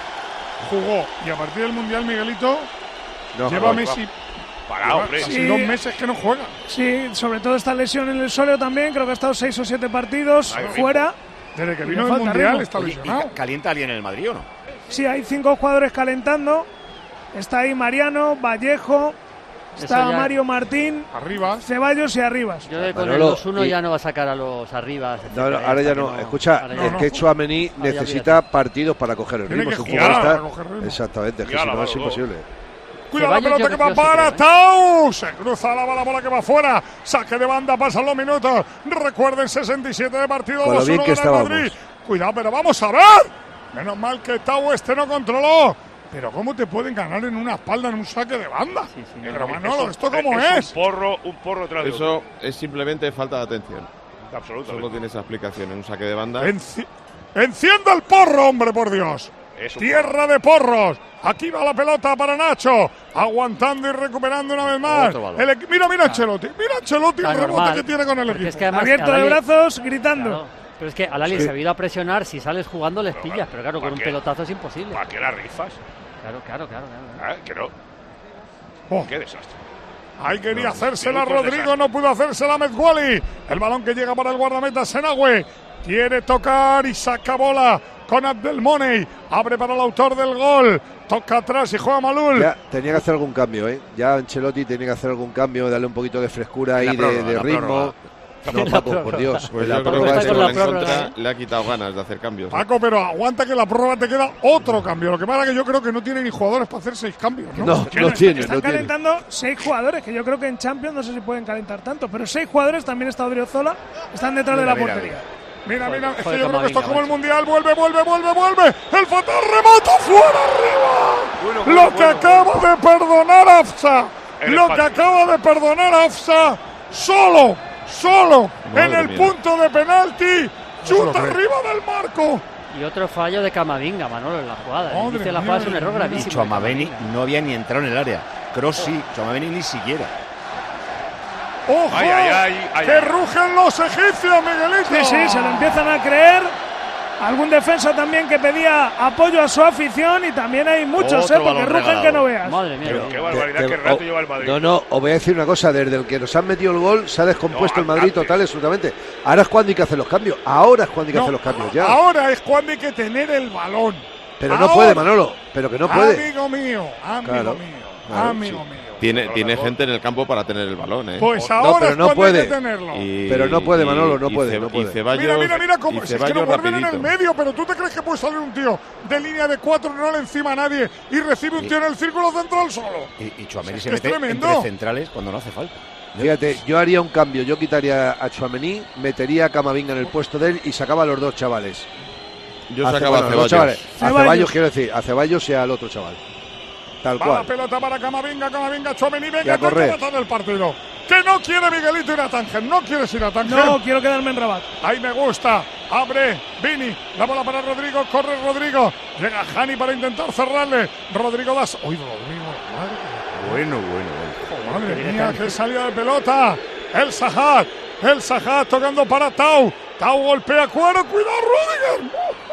jugó y a partir del Mundial Miguelito No, lleva no, Messi. Parado, lleva hombre. casi Sí. dos meses que no juega. Sí, sobre todo esta lesión en el sóleo también. Creo que ha estado seis o siete partidos Ay, fuera. Desde que Y vino le del falta Mundial ritmo. está Oye, ¿y lesionado. ca- calienta alguien en el Madrid o no? Sí, hay cinco jugadores calentando. Está ahí Mariano, Vallejo, está Eso ya- Mario Martín, Arriba. Ceballos y Arribas. Yo creo que con Manolo, el dos uno y- ya no va a sacar a los arribas. No, etcétera, no, ahora ya hasta no. que Escucha, ahora No, ya es no. que Tchouaméni Ah, ya necesita partidos para coger el Tiene ritmo. que Es un jugar futbolista- para coger ritmo. Exactamente, es que Ya, si la no es mano, imposible. Cuidado la Ceballos, pelota yo que va creo que para sí, Tau. Se cruza la bola, bola que va fuera. Saque de banda, pasan los minutos. Recuerden, sesenta y siete de partido. Con lo dos bien uno que gana el estábamos. Madrid. Cuidado, pero vamos a ver. Menos mal que Tau este no controló. Pero ¿cómo te pueden ganar en una espalda en un saque de banda? Sí, sí, Pero no, Manolo, un- ¿esto cómo es? Un porro, un porro tras de otro. Eso es simplemente falta de atención. Solo Absolutamente. tiene esa explicación en un saque de banda. Enci- Encienda el porro, hombre, por Dios. Es un Tierra de porros. Aquí va la pelota para Nacho. Aguantando y recuperando una vez más. Otro balón. El equi- mira, mira Ancelotti. Mira Ancelotti el Está rebote normal, que tiene con el porque equipo. es que además Abierto cada de li- brazos, gritando. Claro. Pero es que al Ali Sí. se ha ido a presionar, si sales jugando les pillas, pero claro, con un qué? pelotazo es imposible. ¿Para qué las rifas? Claro, claro, claro. claro. Ah, que no. Oh. Qué desastre. Ahí quería No, hacérsela minutos Rodrigo, desastre. no pudo hacérsela Mezguali. El balón que llega para el guardameta Senagüe. Quiere tocar y saca bola con Abdelmoney. Abre para el autor del gol. Toca atrás y juega Malul. Ya tenía que hacer algún cambio, ¿eh? Ya Ancelotti tenía que hacer algún cambio, darle un poquito de frescura La ahí, de, prórroga, de la ritmo. prórroga. No, Paco, por Dios. Pues La yo creo prórroga que es este con gol la en prórroga, contra le ha quitado ganas de hacer cambios. ¿eh? Paco, pero aguanta que la prórroga te queda otro cambio. Lo que pasa es que yo creo que no tiene ni jugadores para hacer seis cambios, ¿no? No, Que no están- tiene, Están no tiene. calentando seis jugadores, que yo creo que en Champions no sé si pueden calentar tanto, pero seis jugadores, también está Odriozola, están detrás de Mira, la mira, portería. Mira, mira, es que Joder, yo creo que esto es Camavinga, como el macho. Mundial. Vuelve, vuelve, vuelve, vuelve. El fatal remata fuera arriba. Bueno, Lo bueno, que bueno, acaba de perdonar Afsa. El Lo que empate. acaba de perdonar Afsa. Solo, solo Madre en el mía. punto de penalti. se lo Chuta cree. arriba del marco. Y otro fallo de Camavinga, Manolo, en la jugada. El Madre inicio de la mía, jugada es un error madre gravísimo. Y de Tchouaméni Camavinga. no había ni entrado en el área. Kroos sí, Tchouaméni ni siquiera. ¡Ojo! Ay, ay, ay, ay, ¡Que ay. rugen los egipcios, Miguelito! Sí, sí, se lo empiezan a creer. Algún defensa también que pedía apoyo a su afición y también hay muchos, Otro eh, porque balón rugen regalado. que no veas. Madre mía. Pero tío. qué barbaridad, Que- qué que- rato oh, lleva el Madrid. No, no, os voy a decir una cosa, desde el que nos han metido el gol se ha descompuesto No, el Madrid antes. total, absolutamente. Ahora es cuando hay que hacer los cambios, ahora es cuando hay que No, hacer los cambios, ya. Ahora es cuando hay que tener el balón. Pero no Ahora. puede, Manolo, pero que no puede. Amigo mío, amigo Claro, mío, claro, amigo sí. mío. Tiene, tiene gente en el campo para tener el balón, ¿eh? Pues No, ahora pero es no cuando hay puede. que tenerlo. Y- Pero no puede, Manolo, no y puede, Ce- no puede. Y Ceballos, Mira, mira, mira cómo y si es que Ceballos nos vuelven en el rapidito. medio, pero ¿tú te crees que puede salir un tío de línea de cuatro, no le encima a nadie y recibe un tío en el círculo central solo? Y, y Tchouaméni Es se que es mete tremendo. entre centrales cuando no hace falta. Fíjate, yo haría un cambio, yo quitaría a Tchouaméni, metería a Camavinga en el puesto de él y sacaba a los dos chavales. Yo A Ce- sacaba a bueno, los Ceballos. chavales. A Ceballos. Ceballos, quiero decir, a Ceballos y al otro chaval. Tal Va la cual. pelota para Camavinga, Camavinga, Tchouaméni, Y venga, a que hay que correr. matar el partido. Que no quiere Miguelito ir a Tánger, no quieres ir a Tánger. No, quiero quedarme en Rabat. Ahí me gusta. Abre Vini. La bola para Rodrigo. Corre Rodrigo. Llega Jani para intentar cerrarle. Rodrigo das. ¡Uy, Rodrigo! Madre, Bueno, bueno, bueno. madre mía, qué salida de pelota. El Sajat. El Sajat tocando para Tau. Tau golpea cuero. ¡Cuidado, Rudiger!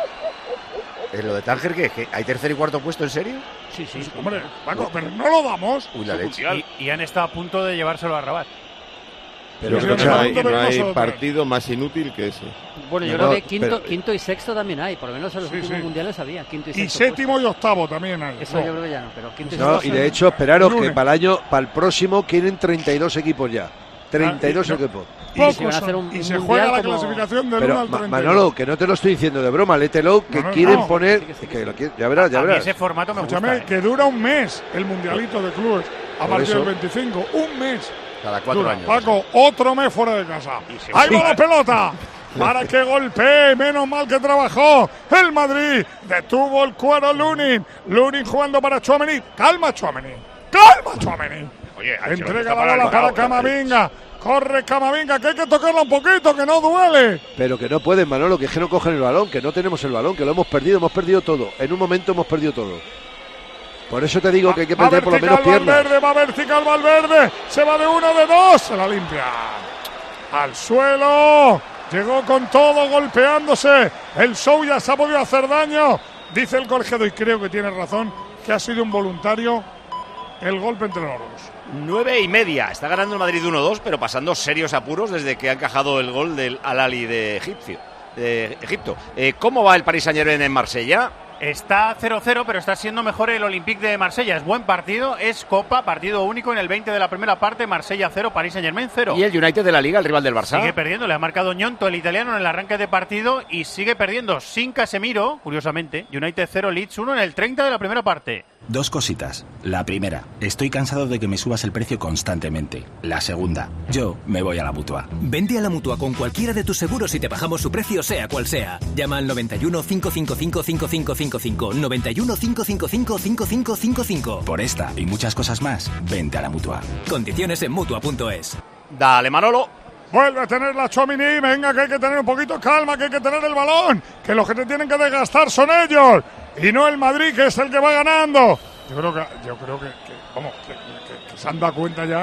¿Es lo de Tánger qué? ¿Que hay tercer y cuarto puesto, en serio? Sí, sí. Hombre, Paco, pero no lo damos. Uy, la leche. Mundial. Y, y han estado a punto de llevárselo a Rabat. Pero Sí, Yo creo que sí, no sí, hay, sí, no sí, hay sí, sí. partido más inútil que ese. Bueno, yo No, creo no, que quinto, pero- quinto y sexto también hay, por lo menos en los Sí, últimos sí. mundiales había. Quinto y Y sexto. séptimo y octavo también hay. puesto. Eso No. yo creo que ya no, pero quinto y No, sexto. y de hecho, esperaros Lunes. que para el año, para el próximo quieren treinta y dos equipos ya. treinta y dos Ah, y no- equipos. Y, Pocos se- van a hacer un- y un se mundial juega la como- clasificación del uno Pero, al Ma- treinta y dos. Manolo, que no te lo estoy diciendo de broma, léetelo, que No, no, quieren no. poner. Sí, que sí, que sí. lo quieren- ya verás, ya A mí verás. ese formato me gusta. Escúchame, ¿eh? que dura un mes el mundialito de clubes a Por partir eso. del veinticinco. Un mes. Cada cuatro Dura. años. Paco, otro mes fuera de casa. Y se Ahí va juega. la pelota. Para que golpee, menos mal que trabajó el Madrid. Detuvo el cuero Lunin. Lunin jugando para Tchouaméni. Calma, Tchouaméni. Calma, Tchouaméni. Oye, Ancelotti Entrega está la bola el para parado, Camavinga. Corre Camavinga, que hay que tocarla un poquito, que no duele. Pero que no pueden, Manolo, que es que no cogen el balón, que no tenemos el balón, que lo hemos perdido, hemos perdido todo. En un momento hemos perdido todo. Por eso te digo que hay que Va perder por lo menos vertical piernas. Valverde, va vertical Valverde. Se va de uno, de dos. Se la limpia. Al suelo. Llegó con todo, golpeándose. El show ya se ha podido hacer daño. Dice el colegiado, y creo que tiene razón, que ha sido involuntario el golpe entre los dos. Nueve y media. Está ganando el Madrid uno dos, pero pasando serios apuros desde que ha encajado el gol del Al-Ali de, Egipcio, de Egipto. Eh, ¿Cómo va el Paris Saint-Germain en Marsella? Está cero cero, pero está siendo mejor el Olympique de Marsella. Es buen partido, es Copa, partido único en el veinte de la primera parte. Marsella cero, Paris Saint-Germain cero. ¿Y el United de la Liga, el rival del Barça? Sigue perdiendo, le ha marcado Ñonto, el italiano, en el arranque de partido y sigue perdiendo sin Casemiro, curiosamente. United cero, Leeds uno en el treinta de la primera parte. Dos cositas. La primera, estoy cansado de que me subas el precio constantemente. La segunda, yo me voy a la Mutua. Vente a la Mutua con cualquiera de tus seguros y te bajamos su precio sea cual sea. Llama al noventa y uno, cinco cinco cinco, cinco cinco cinco cinco, noventa y uno, cinco cinco cinco, cinco cinco cinco cinco. Por esta y muchas cosas más, vente a la Mutua. Condiciones en Mutua punto es. Dale, Manolo. Vuelve a tener la Tchouaméni. Venga, que hay que tener un poquito de calma, que hay que tener el balón. Que los que te tienen que desgastar son ellos. Y no el Madrid, que es el que va ganando. Yo creo que, yo creo que, que vamos, que, que- que se han dado cuenta ya que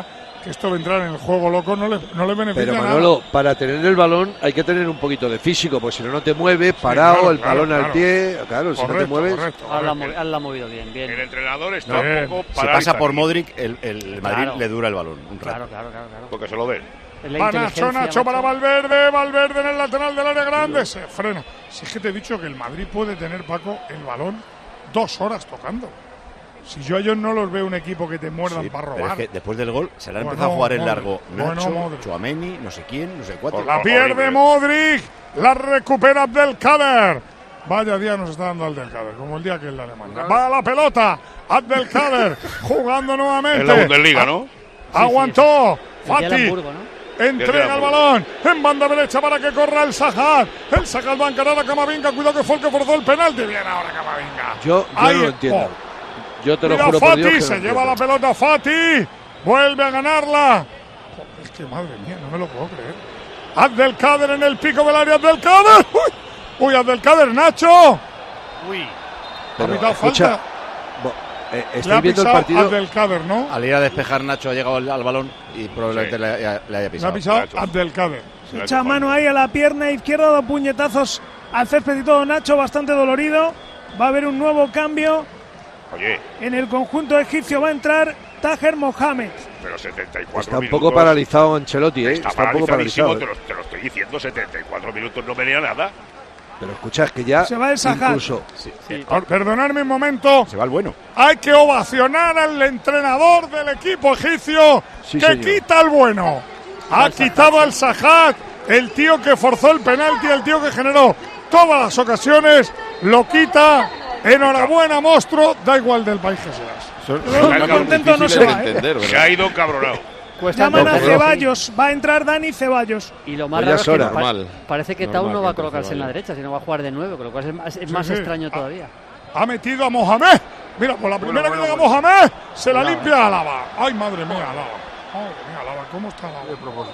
que esto de entrar en el juego loco no le, no le beneficia Pero nada. Manolo, para tener el balón hay que tener un poquito de físico, porque si no, no te mueves, parado, claro, el claro, balón claro. al pie. Claro, si no te Correcto, mueves. correcto. Ahora la, correcto. mo- ahora la ha movido bien, bien. El entrenador está No, un poco Si para pasa avisar, por Modric, el, el Madrid Claro. le dura el balón un rato. Claro, claro, claro, claro. porque se lo den. Es la Va Nacho, inteligencia, Nacho para macho. Valverde, Valverde en el lateral del área grande, se frena. Si es que te he dicho que el Madrid puede tener, Paco, el balón dos horas tocando. Si yo a ellos no los veo un equipo que te muerdan Sí, para pero robar. es que después del gol se le ha Bueno, empezado a jugar en Modric, largo bueno, Nacho, Modric. Tchouaméni, no sé quién, no sé cuánto. La pierde Modric, la recupera Abdelkader. Vaya día nos está dando Abdelkader, como el día que es la Alemania. Va a la pelota, Abdelkader, jugando nuevamente. En la Bundesliga, ¿no? Aguantó, El día del Fati. Hamburgo, ¿no? Entrega el balón en banda derecha para que corra el Sajad. El Sajad va a encarar a Camavinga. Cuidado que fue el que forzó el penalti. Bien ahora Camavinga. Yo, yo Ahí no lo es- entiendo. oh. Yo te lo Mira, juro por Fati Dios que se no lleva la entiendo. pelota. Fati vuelve a ganarla. Joder, es que madre mía, no me lo puedo creer. Abdelkader en el pico del área. Abdelkader. Uy, Uy Abdelkader, Nacho. Uy, Pero, ha pitado escucha, falta. bo- eh, Le estoy ha viendo el pisado partido. Abdelkader, ¿no? Al ir a despejar Nacho ha llegado al, al balón y probablemente Sí. le, haya- le haya Le ha pisado. pisado Nacho. Abdelkader. Se la ha Echa hecho mano falta. ahí a la pierna izquierda, dos puñetazos al césped y todo. Nacho bastante dolorido. Va a haber un nuevo cambio. Oye, En el conjunto egipcio va a entrar Taher Mohamed. pero setenta y cuatro Está un minutos. poco paralizado Ancelotti, ¿eh? Está, Está un poco paralizadísimo, paralizado. te ¿eh? lo, te lo estoy diciendo, setenta y cuatro minutos no venía nada. Pero escucha, es que ya. Se va el Sajad. Incluso. Por- Perdonadme un momento. Se va el bueno. Hay que ovacionar al entrenador del equipo egipcio Sí, que señor. quita el bueno. Ha quitado al Sajad, el tío que forzó el penalti, el tío que generó todas las ocasiones, lo quita. Enhorabuena, monstruo. Da igual del país que seas. Son, Pero son muy algo contento no se difíciles va, de ¿eh? entender, Se ¿verdad? ha ido cabronado. Cuesta Llaman a poco, Ceballos. Va a entrar Dani Ceballos. Y lo más Pues ya raro es es que hora. no pa- Normal. parece que Normal Tau no que va a entre colocarse en la Ceballos. derecha, sino va a jugar de nueve, con lo cual es más, es Sí, más sí. extraño Ah. todavía. Ha metido a Mohamed. Mira, por la primera bueno, que llega bueno. Mohamed, se la Alaba. limpia Alaba. Ay, madre mía, Alaba. Madre mía, Alaba. ¿Cómo está Alaba?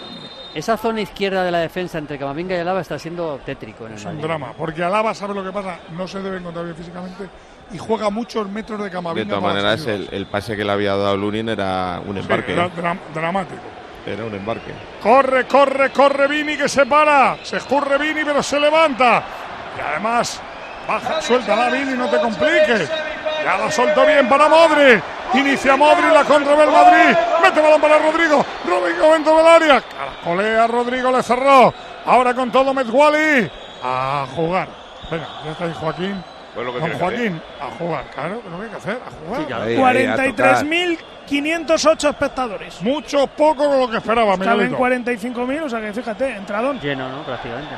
Esa zona izquierda de la defensa entre Camavinga y Alaba está siendo tétrico en el Es un Madrid. drama, porque Alaba sabe lo que pasa, no se debe encontrar bien físicamente y juega muchos metros de De Camavinga. todas para maneras, las ayudas. el, el pase que le había dado Lunin era un Sí, embarque. era ¿eh? dra- dramático. Era un embarque. Corre, corre, corre Vini que se para. Se escurre Vini, pero se levanta. Y además, baja, suéltala Vini, no te compliques. Ya la soltó bien para Modri. Inicia Modri, la contra del Madrid. Mete balón para Rodrigo. Rodrigo dentro del área. Caracolea, Rodrigo le cerró. Ahora con todo Mezguali. A jugar. Venga, ya está ahí Joaquín. Pues lo que Don tiene que hacer. Joaquín, a jugar. Claro, es lo que hay que hacer, a jugar. Sí, claro. Ahí, ahí, a cuarenta y tres tocar. mil quinientos ocho espectadores. Mucho poco de lo que esperaba, Estaba en Miguelito. cuarenta y cinco mil, o sea que fíjate, entradón. Lleno, ¿no? Prácticamente.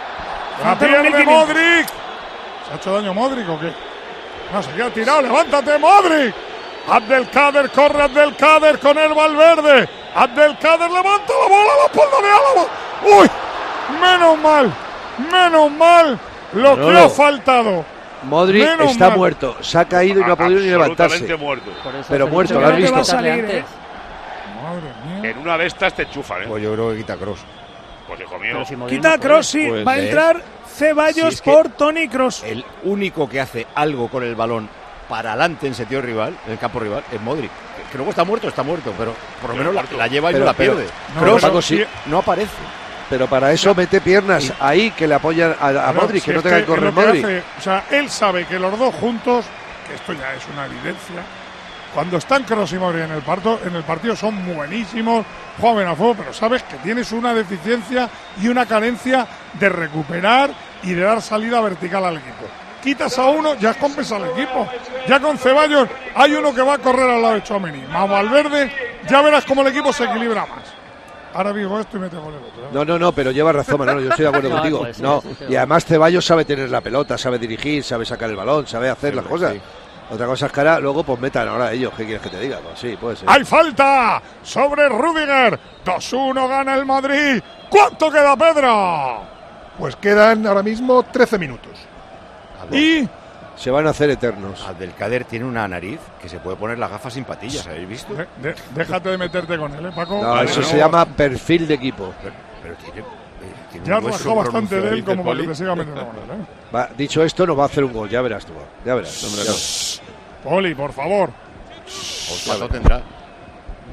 La Faltaron pierde mil quinientos. Modric. ¿Se ha hecho daño Modric o qué? No, se queda tirado. Levántate, Modric. Abdelkader, corre Abdelkader con el Valverde. Abdelkader levanta la bola a la espalda de Álava. ¡Uy! Menos mal, menos mal lo que Manolo. ha faltado. Modric Menos está mal. muerto. Se ha caído y no ha podido ni Absolutamente levantarse. muerto. Por eso Pero hace muerto, mucho ¿lo has que visto? no quitarle Va a salir, antes. Madre mía. En una de estas te enchufan, ¿eh? Pues yo creo que quita Cross. Pues hijo mío. Pero si Modric Quita no a puede. Kroos, sí. Pues, Va a ¿ves? entrar Ceballos Si es que- por Toni Kroos. El único que hace algo con el balón para adelante en sentido rival, en el campo rival, es Modric. Que, que luego está muerto, está muerto, pero por lo menos la, la lleva y Pero- no la pero- pierde. No, Kroos Paco, sí. no aparece. Pero para eso mete piernas ahí que le apoyan a, a Pero Modric, si que no es tenga que es correr lo que Modric. hace, o sea, él sabe que los dos juntos, que esto ya es una evidencia, cuando están Kroos y Modric en el, parto, en el partido son buenísimos, juegan a fuego, pero sabes que tienes una deficiencia y una carencia de recuperar y de dar salida vertical al equipo. Quitas a uno, ya compensa al equipo. Ya con Ceballos hay uno que va a correr al lado de Tchouaméni. Más Valverde, ya verás cómo el equipo se equilibra más. Ahora digo esto y mete gol el otro. No, no, no, pero lleva razón, Manolo, yo estoy de acuerdo No, contigo. puede ser, No, sí, sí, y además Ceballos sabe tener la pelota, sabe dirigir, sabe sacar el balón, sabe hacer las cosas. sí. Otra cosa es que ahora luego pues metan ahora ellos, ¿qué quieres que te diga? Pues sí, puede ser. ¡Hay falta sobre Rüdiger! dos uno gana el Madrid. ¿Cuánto queda, Pedro? Pues quedan ahora mismo trece minutos. Y Se van a hacer eternos. Abdelkader tiene una nariz que se puede poner las gafas sin patillas, ¿habéis visto? de- de- déjate de meterte con él, ¿eh, Paco? No, Vale, eso no. se llama perfil de equipo. Pero, pero tiene, eh, tiene Ya un has hueso bajado bastante de él pronunciado. como para que te siga metiendo con él, ¿eh? Va, dicho esto, nos va a hacer un gol, ya verás tú. Ya verás. Hombre, Ya no. verás. Poli, por favor. ¿Cuánto tendrá?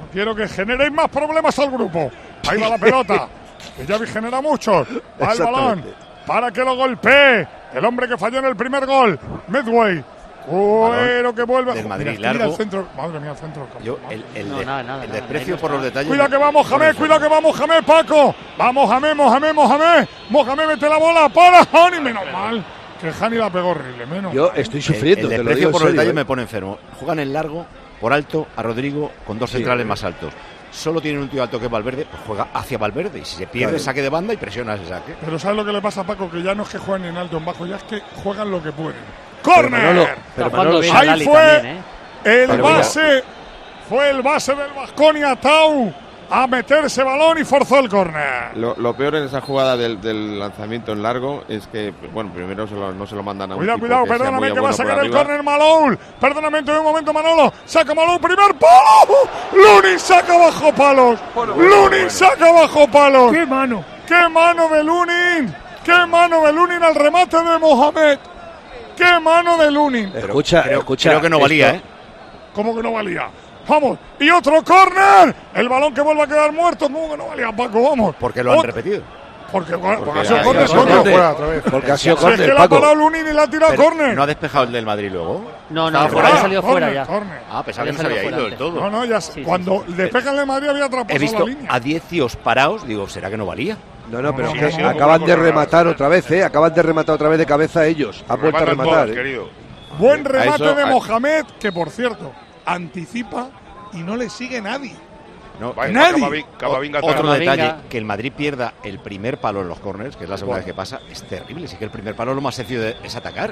quiero que generéis más problemas al grupo. Ahí va la pelota, que ya genera muchos. Va el balón para que lo golpee el hombre que falló en el primer gol, Medway. Cuero que vuelve del Madrid mira, largo. Al centro. Madre mía, al centro del campo. Yo, el, el, No, de, nada, nada, el nada, desprecio no por los está. detalles. Cuida que vamos, Mohamed, cuida que vamos, Mohamed, Paco. Vamos, Mohamed, Mohamed, Mohamed. Mohamed, mete la bola para Hani, menos mal. Que Hani la pegó horrible, menos Yo mal. estoy sufriendo, el, te el lo desprecio digo en por los serio, detalles ¿eh? me pone enfermo. Juegan en largo, por alto, a Rodrigo con dos Sí, centrales eh. más altos. Solo tienen un tío alto que es Valverde, pues juega hacia Valverde. Y si se pierde, Claro. saque de banda y presiona ese saque. Pero ¿sabes lo que le pasa a Paco? Que ya no es que jueguen en alto o en bajo, ya es que juegan lo que pueden. Pero Manolo, ¡Córner! pero Está jugando Manolo, bien ahí a Lali fue. también, ¿eh? El Pero base fue el base del Baskonia, Tau, a meterse balón y forzó el córner. Lo, lo peor en esa jugada del, del lanzamiento en largo es que, bueno, primero se lo- no se lo mandan a un Cuidado, tipo cuidado, que sea perdóname muy que va a bueno sacar por el arriba. córner Malou. Perdóname en un momento, Manolo. Saca Malou, primer palo. Lunin saca bajo palos. Lunin saca bajo palos. ¡Qué mano! ¡Qué mano de Lunin! ¡Qué mano de Lunin al remate de Mohamed! ¡Qué mano de Lunin! escucha, Creo, escucha. creo que no valía, esto- ¿eh? ¿Cómo que no valía? ¡Vamos! ¡Y otro córner! El balón que vuelve a quedar muerto. ¿Cómo que no valía, Paco? Vamos. Porque lo han Ot- repetido. Porque, porque, Porque ha sido ha- córner, ha sido córner. córner. Fuera otra vez. Porque ha sido Si es que córner, la ha Paco. parado Lunin y la ha tirado Pero córner. ¿no ha despejado el del Madrid luego? No, no, Estaba no, fuera. había salido fuera Córner, ya. córner. Ah, pensaba que Había no se había salido ido del fuera todo. No, no, ya Sí, sí, cuando sí. despejan el Madrid había traspasado He visto la línea. a diez tíos parados, digo, ¿será que no valía? No, no, pero No, que no, no, acaban no, de no, rematar no, otra vez, ¿eh? Acaban de rematar otra vez de cabeza ellos. Han vuelto a Remata el rematar. gol, ¿eh? querido. Buen A remate eso- de a- Mohamed, que por cierto, anticipa y no le sigue nadie. No, Vaya, Nadie. Camavi- Camavinga Otro atrás. Camavinga. detalle, que el Madrid pierda el primer palo en los corners, que es la segunda vez que pasa, es terrible. Sí que el primer palo lo más sencillo de- es atacar.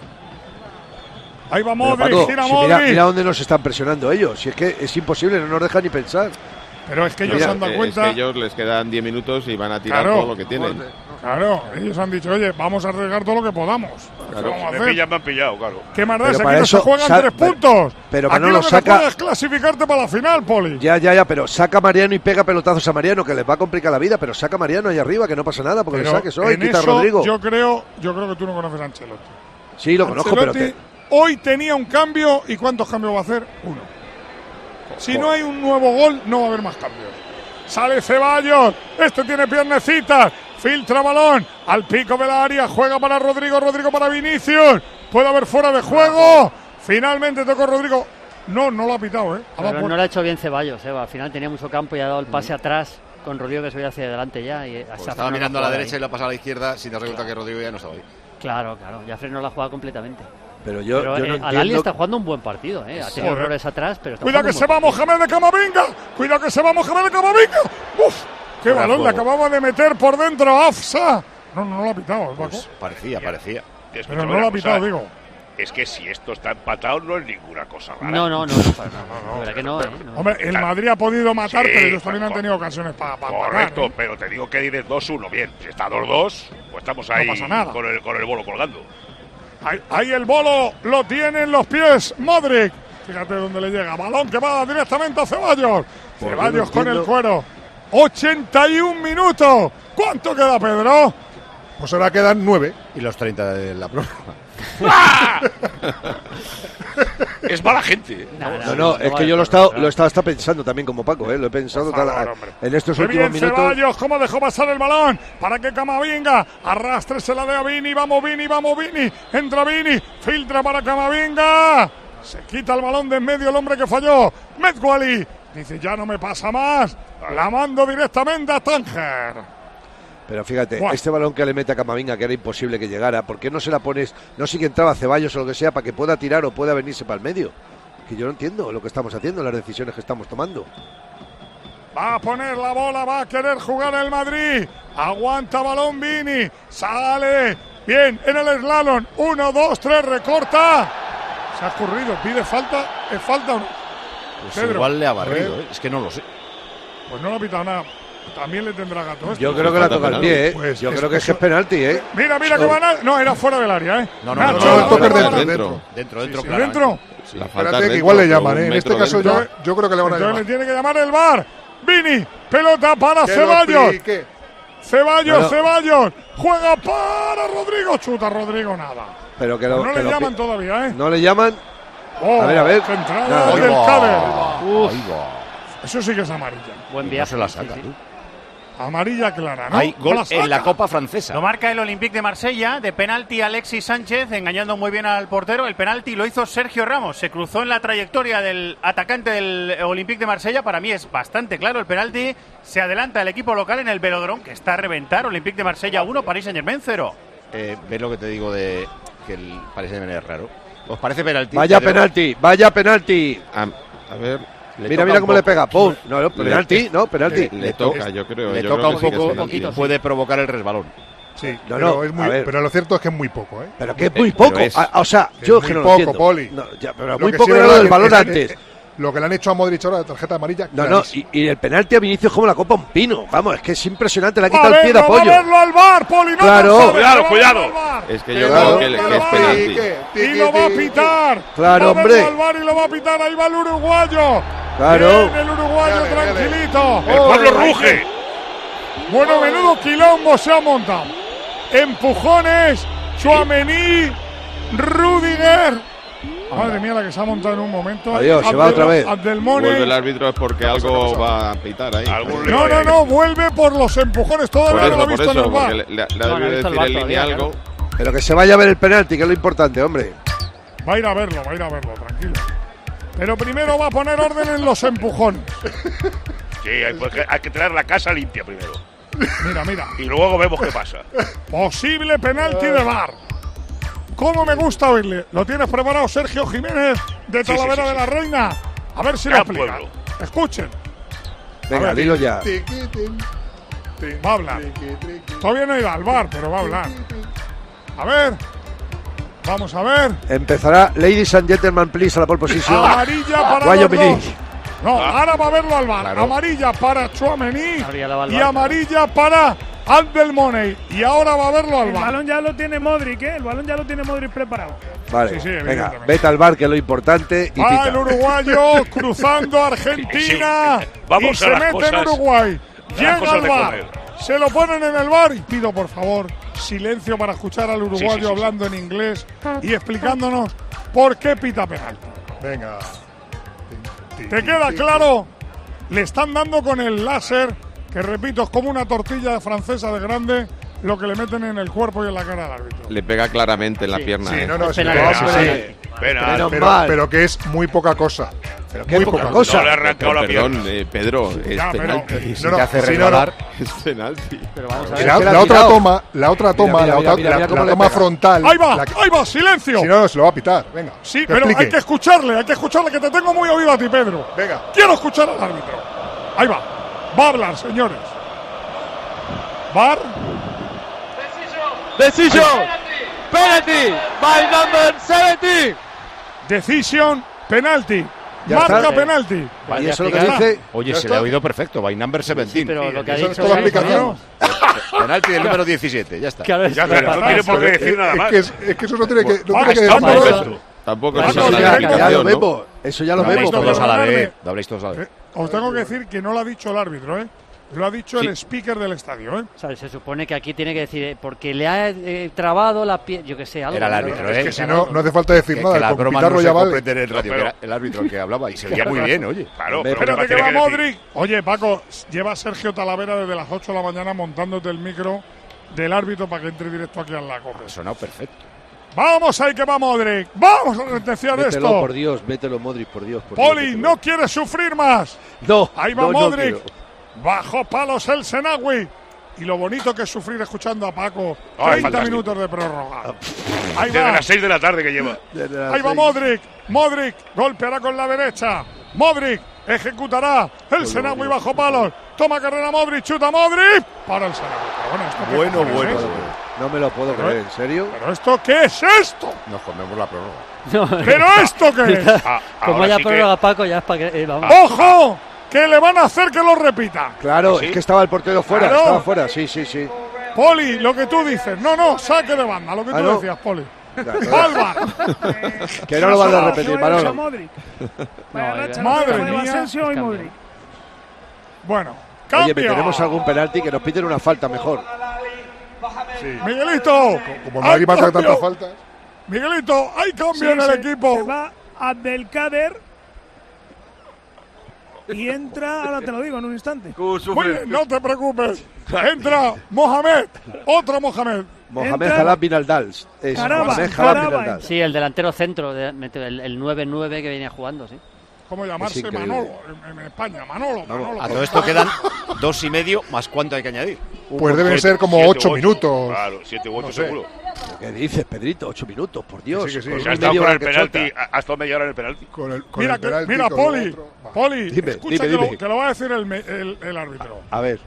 Ahí va Pero, Modric, Paco, gira si mira, Modric. mira dónde nos están presionando ellos. Si es que es imposible, no nos dejan ni pensar. Pero es que ellos Mira, se han dado eh, cuenta. Es que ellos les quedan diez minutos y van a tirar Claro. todo lo que tienen. Claro, ellos han dicho, oye, vamos a arriesgar todo lo que podamos. ¿Qué Claro, vamos a Me hacer? pillan, me han pillado, claro. ¿Qué más da? Pero Si para aquí no se eso, juegan sa- tres pero- puntos. pero aquí Manolo, lo que saca- te puedes es clasificarte para la final, Poli. Ya, ya, ya, pero saca a Mariano y pega pelotazos a Mariano, que les va a complicar la vida, pero saca a Mariano ahí arriba, que no pasa nada, porque Pero le saques hoy, en quita a eso Rodrigo. Yo creo, yo creo que tú no conoces a Ancelotti. Sí, lo conozco, pero Ancelotti te- hoy tenía un cambio, ¿y cuántos cambios va a hacer? Uno. Si no hay un nuevo gol, no va a haber más cambios. Sale Ceballos, este tiene piernecitas, filtra balón al pico del área, juega para Rodrigo, Rodrigo para Vinicius, puede haber fuera de juego, finalmente tocó Rodrigo, no, no lo ha pitado, ¿eh? Ha dado Pero por- no lo ha hecho bien Ceballos, ¿eh? Al final tenía mucho campo y ha dado el pase atrás con Rodrigo que se veía hacia adelante ya. Y Pues se ha estaba frenado mirando a la jugada derecha ahí. y lo ha pasado a la izquierda sin darse cuenta que Rodrigo ya no estaba ahí. Claro, claro, ya frenó la jugada completamente. pero yo, Pero yo eh, no Al-Ali entiendo. está jugando un buen partido, ¿eh? Ha tenido Joder. errores atrás, pero está Cuidado que jugando se un va buen partido. Mohamed de Camavinga, cuidado que se va Mohamed de Camavinga, ¡uf! ¡Qué Fuera de balón le juego. acababa de meter por dentro a Afsa! No, no, no lo ha pitado, ¿eh, Paco? Pues parecía, parecía. Escúchame Pero no una lo ha cosa, pitado, digo. Es que si esto está empatado no es ninguna cosa rara. No, no, no, no, para nada. La verdad que no, ¿eh? No. Hombre, el Madrid ha podido matar, Sí, pero ellos también pues, han tenido ocasiones para pa Correcto, matar, ¿eh? pero te digo que dices dos uno. Bien, si está dos dos, pues estamos ahí pasa nada. Con, el, con el bolo colgando. Ahí, ahí el bolo lo tiene en los pies Modric. Fíjate dónde le llega. Balón que va directamente a Ceballos. Pues Ceballos yo no con el entiendo. cuero. ochenta y un minutos. ¿Cuánto queda, Pedro? Pues ahora quedan nueve. Y los treinta de la prórroga. Es mala gente. No, no, es que yo lo he estado, lo he estado hasta pensando también como Paco, ¿eh? Lo he pensado Por favor, tal- hombre. en estos Qué últimos bien minutos. Ceballos, cómo dejó pasar el balón para que Camavinga arrastre, se la dé a Vini, vamos Vini, vamos Vini, entra Vini, filtra para Camavinga, se quita el balón de en medio el hombre que falló, Medwali, dice ya no me pasa más, la mando directamente a Tánger. Pero fíjate, Buah. este balón que le mete a Camavinga, que era imposible que llegara, ¿por qué no se la pones? No sé que entraba Ceballos o lo que sea, para que pueda tirar o pueda venirse para el medio. Que yo no entiendo lo que estamos haciendo, las decisiones que estamos tomando. Va a poner la bola, va a querer jugar el Madrid. Aguanta balón Vini. Sale. Bien, en el slalom. Uno, dos, tres, recorta. Se ha escurrido. Pide falta. ¿Es falta o no? Pues Pedro. igual le ha A barrido, ver. ¿eh? Es que no lo sé. Pues no lo ha pitado nada. También le tendrá gato esto. Yo creo que la toca el pie, ¿eh? Pues yo es- creo que es que eso- es penalti, ¿eh? Mira, mira que van a... No, era fuera del área, ¿eh? No, no, Nacho, no, no, la no, toca no, del no, área. Dentro, dentro, dentro, Sí, claramente. dentro. La falta Espérate, que dentro, igual le pero llaman, un ¿eh? En este metro caso dentro. yo, yo creo que le van a Entonces le llamar. tiene que llamar el V A R. Vini, pelota para Que lo Ceballos. explique. Ceballos, Bueno. Ceballos. Juega para Rodrigo. Chuta Rodrigo, nada. Pero que lo, No que le lo llaman pi- todavía, ¿eh? No le llaman. Oh, a ver, a ver. qué entrada Nada. del Ahí va, Cáder. ahí va. Eso sí que es amarilla. Buen No viaje. se la saca, sí, sí. tú. Amarilla clara, ¿no? Hay No gol la saca. en la Copa Francesa. Lo marca el Olympique de Marsella, de penalti Alexis Sánchez, engañando muy bien al portero. El penalti lo hizo Sergio Ramos, se cruzó en la trayectoria del atacante del Olympique de Marsella. Para mí es bastante claro el penalti. Se adelanta el equipo local en el Velodrome, que está a reventar. Olympique de Marsella uno, Paris Saint-Germain cero. Eh, ¿Ves lo que te digo de que el Paris Saint-Germain es raro? ¿Os parece penalti? Vaya Pedro? penalti, vaya penalti. A, a ver. le Mira, toca mira un cómo le poco. pega. ¡Pum! No, no, Le- penalti, no, penalti. Le, le toca, yo creo. Le yo toca creo un que sí que es poco penalti. y puede provocar el resbalón. Sí, No, pero, no, es muy, a ver. pero lo cierto es que es muy poco, ¿eh? Pero que es muy Eh, pero poco. es- Ah, o sea, es yo muy que no lo poco, entiendo. Poli. No, ya, pero Lo muy que poco sí era es lo verdad del es- balón es- antes. es- Lo que le han hecho a Modric ahora de tarjeta amarilla. No, no, clarísimo. y, y el penalti a Vinicius como la copa a un pino. Vamos, es que es impresionante, le ha Va a quitado el pie de verlo, va a apoyo. verlo al VAR, Poli, no Claro. lo sabe, Cuidado, va a cuidado. verlo al VAR. Es que Que yo va creo a que, le- verlo que es al VAR. penalti. Y lo va a pitar. Claro, Va a hombre. verlo al VAR y lo va a pitar. Ahí va el uruguayo. Claro. Bien, el uruguayo Dale, dale. tranquilito. El pueblo Oh, ruge. Bueno, menudo quilombo se ha montado. Empujones, Tchouaméni, Rudiger. Madre mía, la que se ha montado en un momento. Adiós, se va otra vez. Abdelmone. Vuelve el árbitro es porque algo va a pitar ahí. Algún No, no, no, vuelve por los empujones. Por Todavía no eso, lo he por visto en eso, el VAR. porque le, le, le ha No, no he debido visto el decir VAR en línea todavía, algo. Pero que se vaya a ver el penalti, que es lo importante, hombre. Va a ir a verlo, va a ir a verlo, tranquilo. Pero primero va a poner orden en los empujones. Sí, hay, pues, que- hay que tener la casa limpia primero. Mira, mira. Y luego vemos qué pasa. Posible penalti de VAR. ¿Cómo me gusta oírle? ¿Lo tienes preparado, Sergio Jiménez, de Sí, sí, Talavera sí, de sí. la Reina? A ver si lo Gran explica. pueblo. Escuchen, Venga, ver, dilo ya. va a hablar. Todavía no ha ido al VAR, pero va a hablar. A ver. Vamos a ver. Empezará Ladies and Gentlemen, please, a la pole position. Amarilla para Guayo los dos. Mini. No, ahora va a verlo al VAR. Claro. Amarilla para Tchouaméni Amarilla la va al y VAR. amarilla para Abdelmone. Y ahora va a verlo al El VAR. balón ya lo tiene Modric, ¿eh? El balón ya lo tiene Modric preparado. Vale, Sí, sí, venga, evidentemente. vete al bar, que es lo importante, y Va el pita. uruguayo cruzando Argentina Sí, vamos y a se las mete cosas- en Uruguay. las Llega cosas al de VAR. comer. Se lo ponen en el VAR y pido por favor silencio para escuchar al uruguayo Sí, sí, sí, hablando en inglés y explicándonos por qué pita penalti. Venga. ¿Te queda claro? Le están dando con el láser, que repito, es como una tortilla francesa de grande, lo que le meten en el cuerpo y en la cara al árbitro. Le pega claramente en la Sí. pierna. Sí, eh. no, no, Es sí, penalti. no, Ah, sí, sí. sí. Pena. Menos Pero, mal. pero que es muy poca cosa. Pero qué muy poca poca cosa. No le ha arrancado la Perdón, pierna. eh, Pedro, es Ya, pero- penalti. No, no, te hace sí, no, no. resbalar. Es penalti. Pero vamos a Y ver. la, se la ha la otra tirado. toma, la otra toma, mira, la, mira, otra- mira, la- mira cómo la le toma pega. frontal. Ahí va, la- ahí va, silencio. Si no, no, se lo va a pitar. Venga. Sí, que pero explique. hay que escucharle, hay que escucharle, que te tengo muy oído a ti, Pedro. Venga. Quiero escuchar al árbitro. Ahí va. Va a hablar, señores. VAR. Decision! Penalty by number setenta. Decision, penalti. Ya Marca está. penalti. Y eso es lo que explicar. dice. Oye, ¿Ya se le ha está? oído perfecto. By number diecisiete. Pero lo que ha Eso es dicho toda la es- explicación. Penalti del número diecisiete. Ya está. Claro, es Ya, que pero pasa. no tiene por qué Pero decir es, nada es más. que es, es que eso no tiene que, no Ah, tiene que está decir mal nada. hecho. Tampoco Paco, es ya- una ya Ya, tengo- ya lo explicación, ¿no? vemos. Eso ya lo Lo habláis vemos. tengo todos que a la perdonarme. vez. Lo habláis todos a la vez. Eh, os tengo que decir que no lo ha dicho el árbitro, ¿eh? Lo ha dicho Sí. el speaker del estadio, ¿eh? O sea, se supone que aquí tiene que decir, eh, porque le ha eh, trabado la piel, yo que sé, algo. Era el ¿no? árbitro, Es ¿eh? que si no, no hace falta decir Que, nada. que la Con broma pitarlo no ya se vale. comprende en el radio, pero- que era el árbitro el que hablaba y se oía muy bien, oye. Claro, Hombre, pero Pero ¿qué te tiene queda que decir? Modric. Oye, Paco, lleva Sergio Talavera desde las ocho de la mañana montándote el micro del árbitro para que entre directo aquí al la copa. Ha sonado perfecto. Vamos ahí que va Modric. Vamos a sentenciar Mételo, esto. por Dios, mételo, Modric, por Dios. Por Dios, Poli, mételo. no quiere sufrir más. No, Ahí va no, no Modric. quiero. Bajo palos el Senawi. Y lo bonito que es sufrir escuchando a Paco. Ay, treinta fantástico. minutos de prórroga. Ahí Desde va. las seis de la tarde que lleva. Desde las Ahí va seis. Modric. Modric golpeará con la derecha. Modric ejecutará. El Senawi bajo palos. Toma carrera Modric. Chuta Modric. Para el Senawi. Pero bueno, ¿esto qué Bueno, cojones bueno. es? No me lo puedo Pero, creer, ¿en serio? ¿Pero esto qué es esto? Nos comemos la prórroga. No, ¿Pero esto qué es? Ah, como ahora ya sí que- prórroga Paco, ya es para que. eh, vamos. ¡Ojo! Que le van a hacer que lo repita. Claro, ¿Sí? es que estaba el portero fuera, Claro. estaba fuera, sí, sí, sí. Poli, lo que tú dices. No, no, saque de banda, lo que tú Ah, ¿no? decías, Poli. Claro. Álvaro. Que no lo van a repetir, No vayas a Manolo. Modric. Vaya No, racha, madre no vaya mía. Asensio y Es Modric. Bueno, Oye, cambio. tenemos algún penalti que nos piten una falta mejor. Miguelito. Como Madrid hay pasa cambio. tantas faltas. Miguelito, hay cambio Sí, en el se- equipo. Se va Abdelkader. Y entra, ahora te lo digo en un instante. Muy bien, no te preocupes. Entra Mohamed, otro Mohamed. Mohamed Jalab bin Al-Dals. Es Mohamed Jalab bin Al-Dals. Sí, el delantero centro, de, el, el nueve nueve que venía jugando, sí. ¿Cómo llamarse? Manolo, en, en España, Manolo, Manolo. A todo esto quedan dos y medio, más cuánto hay que añadir. Pues deben ser como siete, ocho, ocho minutos. Claro, siete u ocho No sé. seguro. ¿Qué dices, Pedrito? Ocho minutos, por Dios. Sí, que sí. Con Se ha un estado medio con el barquechota. penalti, ha estado media hora en el penalti. Con el, con Mira, el que, penalti, mira con Poli, el otro. Va. Poli, Dime, escucha dime, que, dime. Lo, que lo va a decir el, me- el, el árbitro. A ver,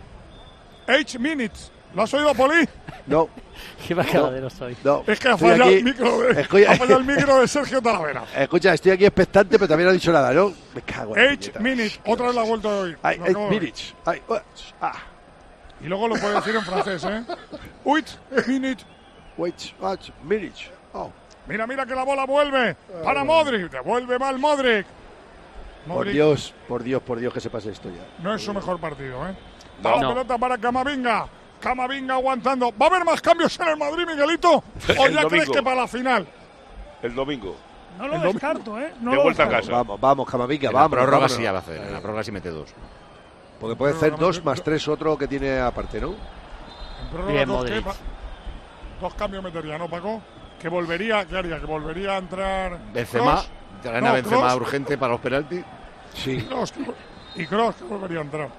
Eight minutes. ¿Lo has oído, Poli? no. Qué bajadero soy. No, Es que ha estoy fallado aquí- el micro de, Escucha- ha fallado el micro de Sergio Talavera. Escucha, estoy aquí expectante, pero también no ha dicho nada, ¿no? Me cago en la Eight puñeta. minutes. Otra vez la ha vuelto a oír. Ay, Lo eight acabo de oír. minutes. Ay, uh, ah. Y luego lo puede decir en francés, ¿eh? Eight minutes. Wait, watch, minutes. Oh. Mira, mira que la bola vuelve para Modric. Devuelve mal Modric. Por Modric Dios, por Dios, por Dios que se pase esto ya. no es su mejor partido, ¿eh? No. Va la No. pelota para Camavinga. Camavinga aguantando. ¿Va a haber más cambios en el Madrid, Miguelito? ¿O El ya crees domingo. que para la final? El domingo. No lo descarto, ¿eh? No De lo vuelta a descarto. casa. Vamos, vamos, Camavinga, En la vamos. prórroga vámonos. sí ya va a hacer. En la prórroga sí mete dos. Porque puede hacer dos más tres otro que tiene aparte, ¿no? En prórroga Bien, dos, Modric. ¿qué? Pa- dos cambios metería, ¿no, Paco? Que volvería, ¿qué haría? Que volvería a entrar Benzema, Kroos. traen No, a Benzema Kroos. urgente para los penaltis. Sí. Kroos, Kroos. Y Kroos que volvería a entrar.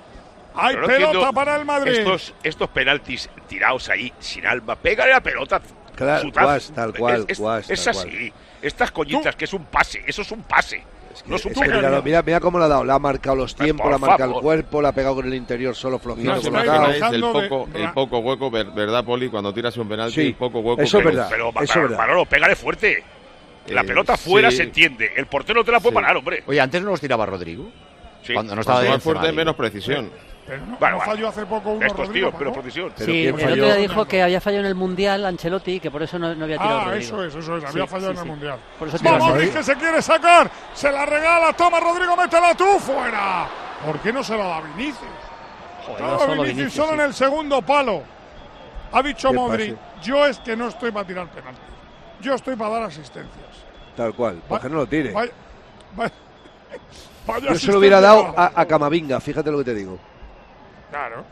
Hay Pero no pelota entiendo para el Madrid. Estos, estos penaltis tirados ahí, sin alma. Pégale la pelota. Claro, chutazo. guas, tal cual, Es, es- guas, es tal así. Estas coñitas, que es un pase. Eso es un pase. no es un Es que penalti. mira, mira, mira cómo le ha dado. Le ha marcado los tiempos, le ha por marcado el favor. cuerpo, le ha pegado con el interior solo flojito. No, con está la bien, cao. Es el dejando de- poco, el poco hueco, ver- ¿verdad, Poli? Cuando tiras un penalti, Sí, el poco hueco. eso es pero- verdad. Pero, Eso es Manolo, verdad. Manolo, pégale fuerte. Que la Eh, pelota fuera sí. se entiende. El portero no te la puede Sí. parar, hombre. Oye, antes no los tiraba Rodrigo. Sí. Cuando no estaba Cuanto de más fuerte, Benzema, menos digo. precisión. Pero no, Bueno, no bueno. falló hace poco uno Estos Rodrigo, tíos, pero Paco. precisión. Pero Sí, ¿quién el falló? otro día dijo que había fallado en el Mundial Ancelotti, que por eso no, no había tirado Ah, Rodrigo. eso es, eso es. Había Sí, fallado sí, en el sí. Mundial. Por eso tiró Vamos, Rodrigo. Modric que se quiere sacar. Se la regala. Toma, Rodrigo, métela tú fuera. ¿Por qué no se la da Vinicius? Joder, No, no solo Vinicius, Vinicius, solo sí. en el segundo palo. Ha dicho Qué Modric, pase. yo es que no estoy para tirar penaltis. Yo estoy para dar asistencias. Tal cual. Pues que no lo tire. Vaya, vaya, vaya Yo se lo hubiera dado asistencia. a, a Camavinga, fíjate lo que te digo. Claro.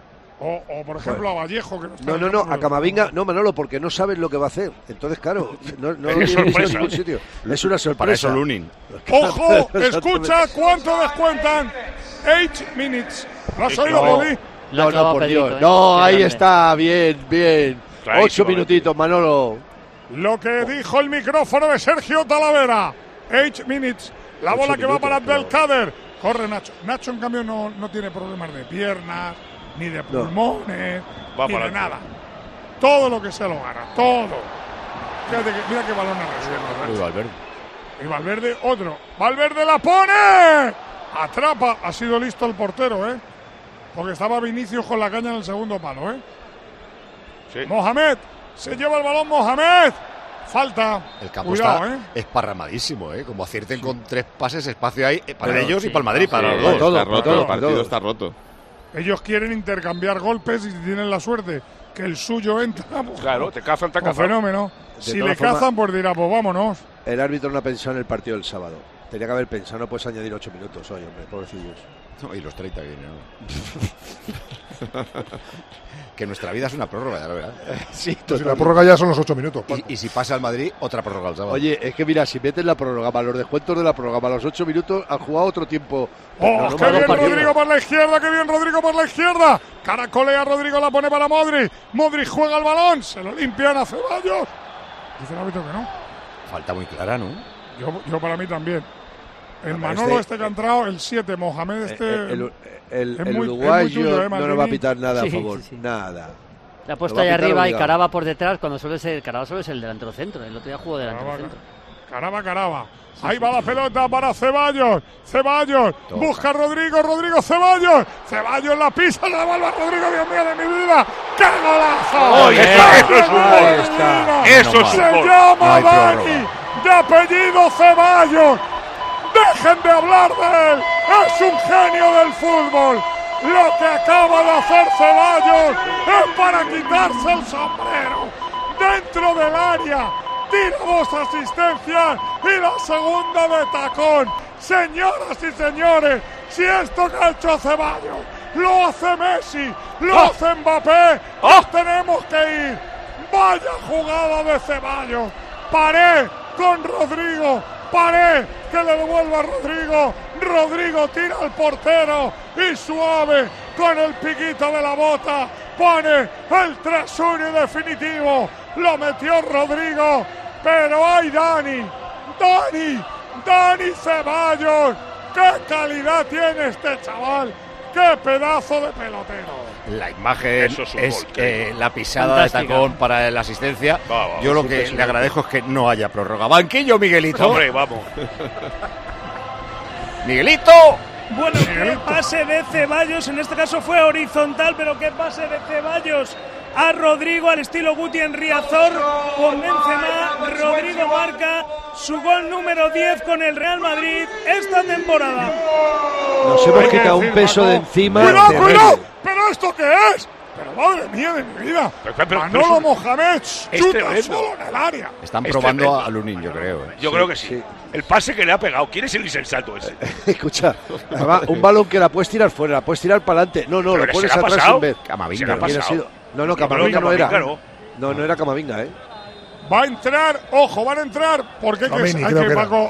O, o, por ejemplo, a Vallejo, que no está No, en no, el no, campo, a Camavinga, no, Manolo, porque no sabes lo que va a hacer. Entonces, claro, no, no lo Es tienes en sorpresa. ningún sitio. Es una sorpresa. Para eso Lunin. Ojo, Exactamente. escucha cuánto descuentan. Eight minutes. ¿Lo has oído, No. Poli? La ha No, no, clavado por Pedrito, Dios. ¿eh? No, Qué ahí grande. está, bien, bien. Clarísimo, Ocho minutitos, Manolo. Lo que dijo el micrófono de Sergio Talavera. Eight minutes. La Ocho bola que va minutos, para pero- Abdelkader. Corre Nacho. Nacho, en cambio, no, no tiene problemas de piernas, ni de pulmones, Va ni para de adelante. nada. Todo lo que se lo gana. Todo. Fíjate que, mira qué balón a reserva. Uy, Valverde. Y Valverde, otro. ¡Valverde la pone! Atrapa. Ha sido listo el portero, ¿eh? Porque estaba Vinicius con la caña en el segundo palo, ¿eh? Sí. Mohamed. Se lleva el balón Mohamed. Falta. El campo Cuidado, está ¿eh? esparramadísimo, ¿eh? Como acierten con tres pases, espacio hay eh, para Pero- ellos y sí, para el Madrid, para Sí, los dos. todo, está roto, todo, el partido todo. está roto. Ellos quieren intercambiar golpes y si tienen la suerte que el suyo entra, pues, Claro, te cazan, te pues cazan. fenómeno. Si todas le formas- cazan, pues dirá, pues vámonos. El árbitro no ha pensado en el partido del sábado. Tenía que haber pensado, no puedes añadir ocho minutos hoy, hombre, pobrecillos. No, y los treinta que vienen. ¿no? Que nuestra vida es una prórroga, ya lo verás. Sí, Pues si la prórroga ya son los ocho minutos. Paco. Y, y si pasa al Madrid, otra prórroga al sábado. Oye, es que mira, si metes la prórroga, para los descuentos de la prórroga, para los ocho minutos, han jugado otro tiempo. ¡Oh, No, no qué me bien hagas partido. Rodrigo por la izquierda! ¡Qué bien Rodrigo por la izquierda! Caracolea Rodrigo, la pone para Modric. Modric juega el balón, se lo limpian a Ceballos. Dice el árbitro que no. Falta muy clara, ¿no? Yo, yo para mí también. El Ah, Manolo este- este que ha entrado, el siete, Mohamed este... Eh, el, el- es el muy- es muy uruguayo tuyo, ¿eh, no nos va a Maldini? pitar nada a Sí, favor. sí, sí. Nada. La ha puesto Lo va a ahí pitar arriba y obligado. Caraba por detrás, cuando suele ser Caraba suele ser el delantero centro. El otro día jugó delantero Caraba, centro. Caraba, Caraba. Ahí va la pelota para Ceballos. Ceballos. Toca. Busca a Rodrigo. Rodrigo Ceballos. Ceballos la pisa. La devuelve a Rodrigo. Dios mío de mi vida. ¡Qué golazo! Oye, ¡Qué eso es golazo! fútbol. Ahí está. Eso es Se fútbol. llama No hay Dani. prórroga. De apellido Ceballos. Dejen de hablar de él. Es un genio del fútbol. Lo que acaba de hacer Ceballos es para quitarse el sombrero. Dentro del área. Tira dos asistencias y la segunda de tacón. Señoras y señores, Si esto que ha hecho Ceballos lo hace Messi, lo ¡Oh! hace Mbappé, ¡Oh! nos tenemos que ir. Vaya jugada de Ceballos. Paré con Rodrigo. Paré que le devuelva a Rodrigo. Rodrigo tira al portero y suave con el piquito de la bota pone el tres uno definitivo. Lo metió Rodrigo, pero ¡ay, Dani! ¡Dani! ¡Dani Ceballos! ¡Qué calidad tiene este chaval! ¡Qué pedazo de pelotero! La imagen Eso es, un es gol, eh, la pisada Fantástica. de tacón para la asistencia. Va, va, Yo lo que le agradezco es que no haya prórroga. Banquillo, Miguelito. Hombre, vamos. Miguelito. Bueno, qué pase de Ceballos, en este caso fue horizontal, pero qué pase de Ceballos a Rodrigo al estilo Guti en Riazor con Benzema. Rodrigo marca su gol número diez con el Real Madrid esta temporada. Nos hemos quitado un peso de encima. ¡Cuidado, cuidado! ¿Pero esto qué es? Pero madre mía de mi vida. Pero, pero, pero, Manolo Mohamed chuta solo en el área. Están probando a Lunin, yo creo. ¿eh? Yo sí, creo que sí. sí. El pase que le ha pegado. ¿Quién es el insensato ese? Escucha, un balón que la puedes tirar fuera, la puedes tirar para adelante. No, no, lo pones atrás pasado? sin ver. Camavinga. No, no, Camavinga no era. No, no era Camavinga, ¿eh? Va a entrar, ojo, van a entrar. Porque Chavini, que, hay que, Paco,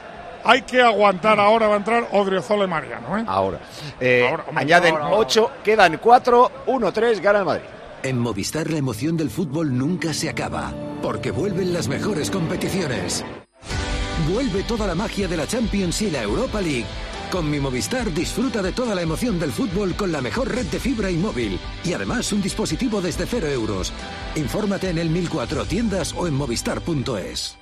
hay que aguantar ahora, va a entrar Odriozola y Mariano, ¿eh? Ahora. Eh, ahora añaden ocho, quedan cuatro, uno tres, gana el Madrid. En Movistar la emoción del fútbol nunca se acaba, porque vuelven las mejores competiciones. Vuelve toda la magia de la Champions y la Europa League. Con mi Movistar disfruta de toda la emoción del fútbol con la mejor red de fibra y móvil. Y además un dispositivo desde cero euros. Infórmate en el mil cuatro tiendas o en movistar punto es.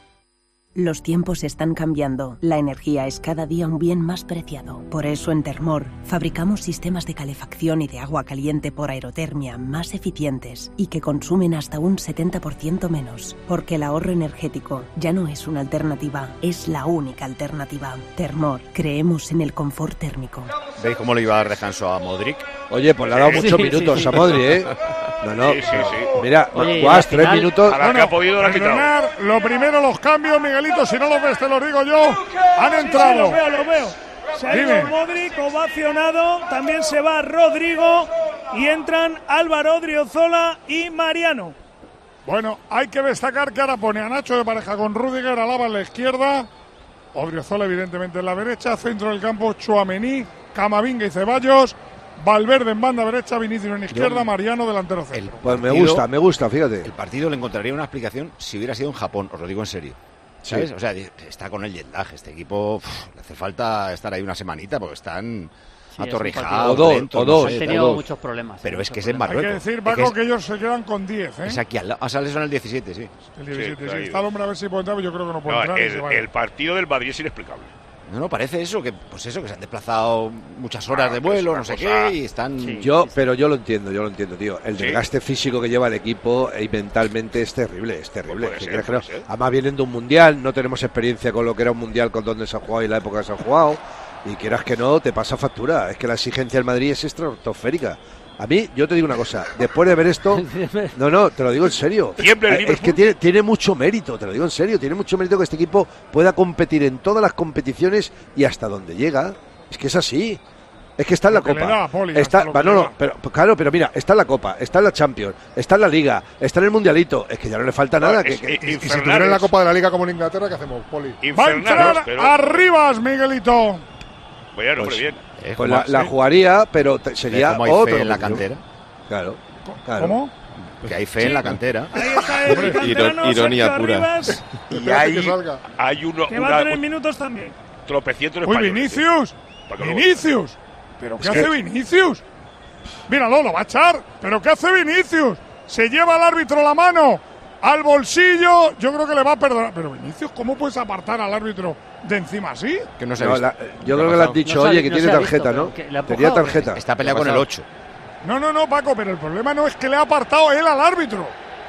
Los tiempos están cambiando. La energía es cada día un bien más preciado. Por eso en Termor fabricamos sistemas de calefacción y de agua caliente por aerotermia más eficientes y que consumen hasta un setenta por ciento menos. Porque el ahorro energético ya no es una alternativa, es la única alternativa. Termor, creemos en el confort térmico. ¿Veis cómo le iba a dar descanso a Modric? Oye, pues le ha dado muchos sí, minutos sí, sí. a Modric, ¿eh? No, no. Sí, sí, sí. Mira, Guas, tres final, minutos. A la que ha podido, la ha quitado. Lo primero, los cambios, Miguelito, si no los ves, te lo digo yo. Han entrado. Sí, sí, lo veo, lo veo. Se ha ido Modric, ovacionado. También se va Rodrigo. Y entran Álvaro Odriozola y Mariano. Bueno, hay que destacar que ahora pone a Nacho de pareja con Rüdiger, Alaba en la izquierda. Odriozola, evidentemente, en la derecha. Centro del campo, Tchouaméni, Camavinga y Ceballos. Valverde en banda derecha, Vinicius en izquierda, Yo, Mariano delantero centro. Pues me gusta, me gusta, fíjate. El partido le encontraría una explicación si hubiera sido en Japón, os lo digo en serio. ¿Sabes? Sí. O sea, está con el jet lag. Este equipo uf, le hace falta estar ahí una semanita porque están sí, atorrijados. O dos, lentos, o dos. No sé, Han tenido dos. muchos problemas. Pero es que es problemas. en Marruecos. Hay que decir, Paco, es que, que ellos se quedan con diez, ¿eh? Es aquí al lado. Ah, sales son el diecisiete, sí. El diecisiete, sí. sí. Está el hombre a ver si puede entrar, pero yo creo que no puede no, entrar. El, se vaya. el partido del Madrid es inexplicable. No, no, parece eso, que pues eso, que se han desplazado muchas horas ah, de vuelo, no sé cosa. qué, y están... Sí, yo, sí, pero yo lo entiendo, yo lo entiendo, tío. El ¿Sí? desgaste físico que lleva el equipo y mentalmente es terrible, es terrible. Pues ser, ser, creo, además vienen de un mundial, no tenemos experiencia con lo que era un mundial, con dónde se ha jugado y la época que se ha jugado, y quieras que no, te pasa factura. Es que la exigencia del Madrid es estratosférica. A mí, yo te digo una cosa, después de ver esto, no, no, te lo digo en serio, es que tiene, tiene mucho mérito, te lo digo en serio, tiene mucho mérito que este equipo pueda competir en todas las competiciones y hasta donde llega, es que es así, es que está en la Copa, da, Poli, está, no, no, pero, claro, pero mira, está en la Copa, está en la Champions, está en la Liga, está en el Mundialito, es que ya no le falta nada. Es, que, que, y, y si tuviera en la Copa de la Liga como en Inglaterra, ¿qué hacemos, Poli? Va a entrar pero... Arribas, Miguelito. Bueno, pues, pues bien. Pues la, la jugaría, pero te, sería como hay otro fe en la cantera. Claro, claro. ¿Cómo? Que hay fe sí. en la cantera. Ahí está el canterano, ironía pura. Arribas, y hay, hay uno, que va a tener minutos también. Tropecientos Uy, Vinicius. Vinicius. ¿Pero qué es hace que... Vinicius? Míralo, lo va a echar. ¿Pero qué hace Vinicius? Se lleva al árbitro la mano al bolsillo. Yo creo que le va a perdonar. Pero Vinicius, ¿cómo puedes apartar al árbitro de encima así? Que no se no, la, yo creo que le has dicho, no oye, que no tiene tarjeta, visto, ¿no? Tenía tarjeta. Está peleado con el ocho. No, no, no, Paco, pero el problema no es que le ha apartado él al árbitro.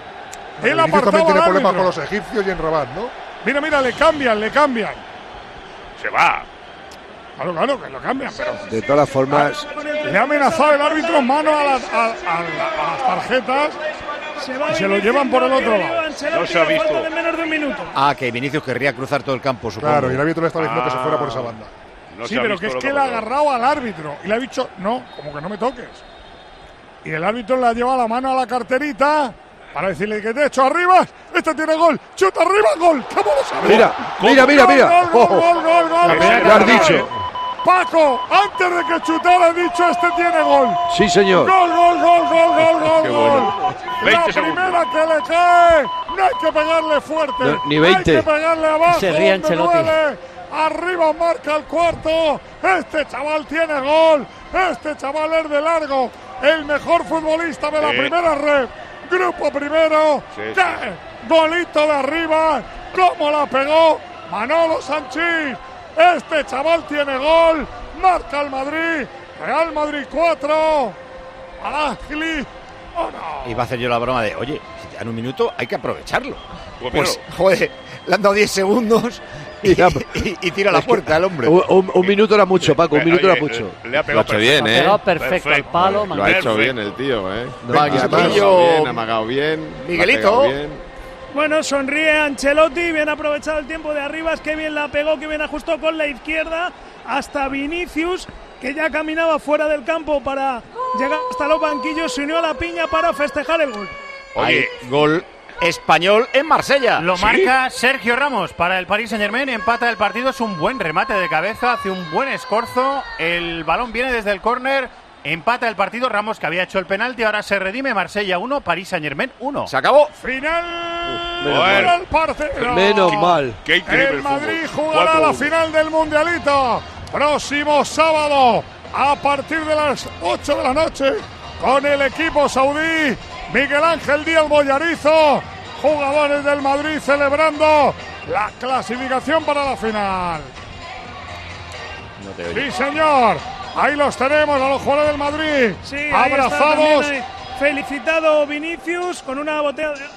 Él ha apartado también tiene problemas con los egipcios y en Rabat, ¿no? Mira, mira, le cambian, le cambian. Se va. Claro, claro, que lo cambian, pero... De todas formas... Le ha amenazado el árbitro mano a las, a, a, a las tarjetas se y se lo llevan por el otro lado. No se ha visto. De menos de un minuto. Ah, que Vinicius querría cruzar todo el campo, supongo. Claro, y el árbitro le está diciendo ah. que se fuera por esa banda. No sí, se ha pero visto que es lo que que él ha ha pasado. agarrado al árbitro y le ha dicho, no, como que no me toques. Y el árbitro le ha llevado la mano a la carterita para decirle que te he hecho arriba. Este tiene gol, chuta arriba, gol. ¿Cómo lo sabes? Mira, mira, mira, Gol, mira. Gol, gol, Ojo. gol, gol, gol, gol. Lo has dicho. Paco, antes de que chutara, ha dicho este tiene gol. Sí, señor. Gol, gol, gol, gol, gol, gol, Qué gol. bueno. La veinte primera que le cae, no hay que pegarle fuerte. No, ni veinte. Hay que pegarle abajo. Se ríe donde Ancelotti. duele. Arriba marca el cuarto. Este chaval tiene gol. Este chaval es de largo. El mejor futbolista de la Sí. primera red. Grupo primero. Sí, ¡Qué sí. golito de arriba! ¿Cómo la pegó Manolo Sanchís? Este chaval tiene gol. Marca el Madrid. Real Madrid cuatro. Al-Ahly. Oh, no. Iba a hacer yo la broma de, oye, si te dan un minuto, hay que aprovecharlo. Pues Pues, míralo. joder, le han dado diez segundos y, y- y tira a la Es que puerta al hombre. Un, un- un minuto era mucho, Paco, un Eh, minuto oye, era mucho. Le ha Lo ha pegado hecho bien, Ha ¿eh? pegado perfecto al palo. Lo ha hecho Perfecto. bien el tío, ¿eh? No, y Ha además- amagado bien, ha amagado bien. lo ha Miguelito. pegado bien. Bueno, sonríe Ancelotti, bien aprovechado el tiempo de Arribas, que bien la pegó, que bien ajustó con la izquierda, hasta Vinicius, que ya caminaba fuera del campo para llegar hasta los banquillos, se unió a la piña para festejar el gol. Oye, Hay gol español en Marsella. Lo ¿Sí? marca Sergio Ramos para el Paris Saint-Germain, empata el partido, es un buen remate de cabeza, hace un buen escorzo, el balón viene desde el córner, empata el partido, Ramos que había hecho el penalti, ahora se redime, Marsella uno, Paris Saint-Germain uno. Se acabó. Final menos del mal. partido. Menos mal. qué increíble El el Madrid fútbol. jugará cuatro la uno. final del Mundialito próximo sábado a partir de las ocho de la noche con el equipo saudí. Miguel Ángel Díaz Boyarizo, jugadores del Madrid celebrando la clasificación para la final. No te oigo. Sí, señor. Ahí los tenemos a los jugadores del Madrid. Sí, ahí está abrazados. también, eh, felicitado Vinicius con una botella de...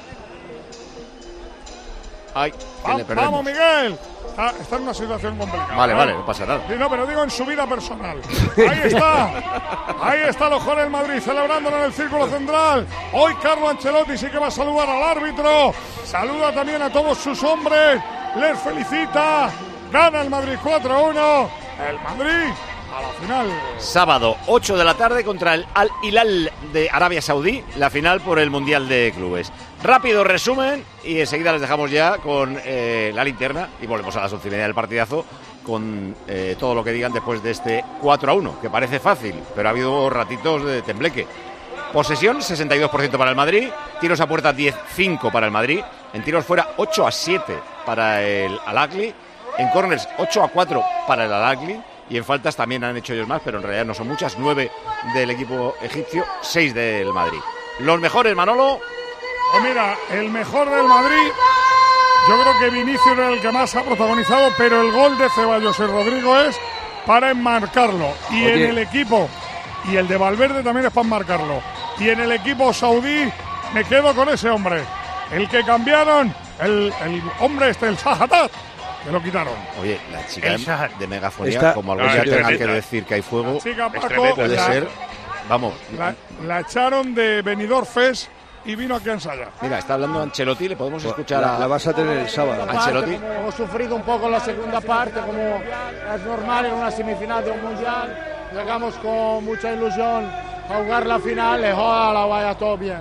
Ay, que Va- le perdemos. vamos, Miguel. Está, está en una situación complicada. Vale, ¿eh? vale, no pasa nada. Sí, no, pero digo en su vida personal. Ahí está. Ahí está los jóvenes del Madrid celebrándolo en el círculo central. Hoy Carlo Ancelotti sí que va a saludar al árbitro. Saluda también a todos sus hombres. Les felicita. Gana el Madrid cuatro a uno. El Madrid a la final. Sábado, ocho de la tarde contra el Al Hilal de Arabia Saudí, la final por el Mundial de Clubes. Rápido resumen y enseguida les dejamos ya con eh, la linterna y volvemos a las once y media del partidazo con eh, todo lo que digan después de este cuatro a uno, que parece fácil, pero ha habido ratitos de tembleque. Posesión, sesenta y dos por ciento para el Madrid, tiros a puerta diez cinco para el Madrid, en tiros fuera ocho a siete para el Al-Ahly, en corners ocho a cuatro para el Al-Ahly, y en faltas también han hecho ellos más, pero en realidad no son muchas, nueve del equipo egipcio, seis del Madrid. Los mejores, Manolo. Pues mira, el mejor del Madrid, yo creo que Vinicius era el que más ha protagonizado, pero el gol de Ceballos y Rodrigo es para enmarcarlo. Y Oye. en el equipo, y el de Valverde también es para enmarcarlo. Y en el equipo saudí me quedo con ese hombre. El que cambiaron, el, el hombre este, el Sahatat, que lo quitaron. Oye, la chica El de, Shahar. de megafonía, Esta- como algún No, día es tenga tremenda. que decir que hay fuego, Chica Es Paco, tremendo, puede la, ser, vamos. la, la echaron de Benidorm Fest y vino aquí a ensayar. Mira, está hablando Ancelotti, le podemos escuchar La, a la vas a tener el sábado. Ancelotti. Como hemos sufrido un poco la segunda parte, como es normal en una semifinal de un mundial, llegamos con mucha ilusión a jugar la final y ojalá vaya todo bien.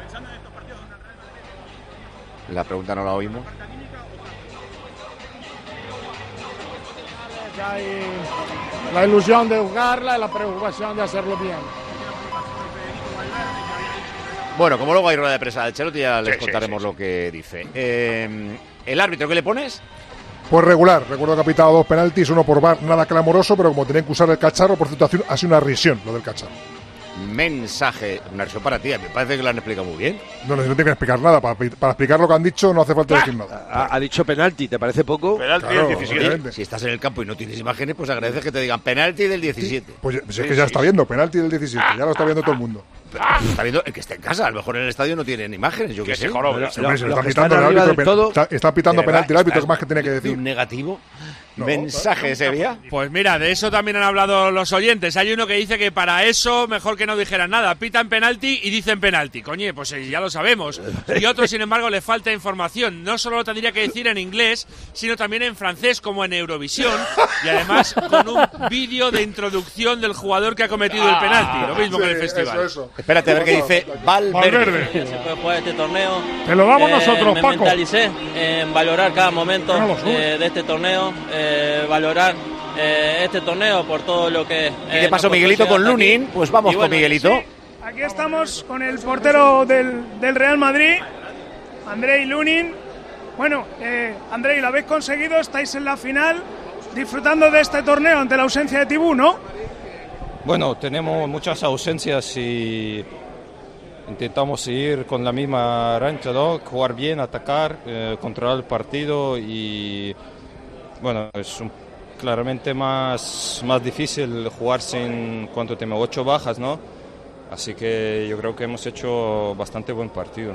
La pregunta no la oímos. Ya hay la ilusión de jugarla y la preocupación de hacerlo bien. Bueno, como luego hay rueda de prensa de Ancelotti, ya les Sí, sí, contaremos sí, sí. lo que dice. Eh, ¿El árbitro qué le pones? Pues regular, recuerdo que ha pitado dos penaltis, uno por V A R, nada clamoroso, pero como tenían que usar el cacharro, por cierto, ha sido una risión lo del cacharro. Mensaje, una versión para ti, me parece que lo han explicado muy bien. No, no, no tiene que explicar nada, para, para explicar lo que han dicho no hace falta decir nada. Ha, ha dicho penalti, ¿te parece poco? Penalti Claro, del diecisiete. obviamente. Si estás en el campo y no tienes imágenes, pues agradeces que te digan penalti del diecisiete. Pues, pues es que ya está viendo, penalti del diecisiete, ya lo está viendo todo el mundo. Pero está viendo el que está en casa, a lo mejor en el estadio no tienen imágenes, yo Que qué se sé. jorobe. Pero- Sí, hombre, se lo los está que pitando están el arriba árbitro, del todo, está, está pitando De verdad, penalti el árbitro, está es más que tiene que de decir. un negativo. ¿Mensajes, Evia? Pues mira, de eso también han hablado los oyentes. Hay uno que dice que para eso mejor que no dijeran nada. Pitan penalti y dicen penalti. Coñe, pues ya lo sabemos. Y otro, sin embargo, le falta información. No solo lo tendría que decir en inglés, sino también en francés, como en Eurovisión. Y además con un vídeo de introducción del jugador que ha cometido el penalti. Lo mismo sí, que en el festival. Eso, eso. Espérate a ver qué dice Valverde. Valverde. Se puede jugar este torneo. Te lo damos Eh, nosotros, me Paco. mentalicé en valorar cada momento No lo sube. eh, de este torneo, eh, valorar eh, este torneo por todo lo que... ¿Y qué pasó, Miguelito, con Lunin? Pues vamos con Miguelito. Sí, aquí estamos con el portero del, del Real Madrid, Andrei Lunin. Bueno, eh, Andrei, lo habéis conseguido, estáis en la final, disfrutando de este torneo ante la ausencia de Tibú, ¿no? Bueno, tenemos muchas ausencias y intentamos seguir con la misma rancha, ¿no? Jugar bien, atacar, eh, controlar el partido y bueno, es un, claramente más, más difícil jugar sin, ¿cuánto tenemos? Ocho bajas, ¿no? Así que yo creo que hemos hecho bastante buen partido.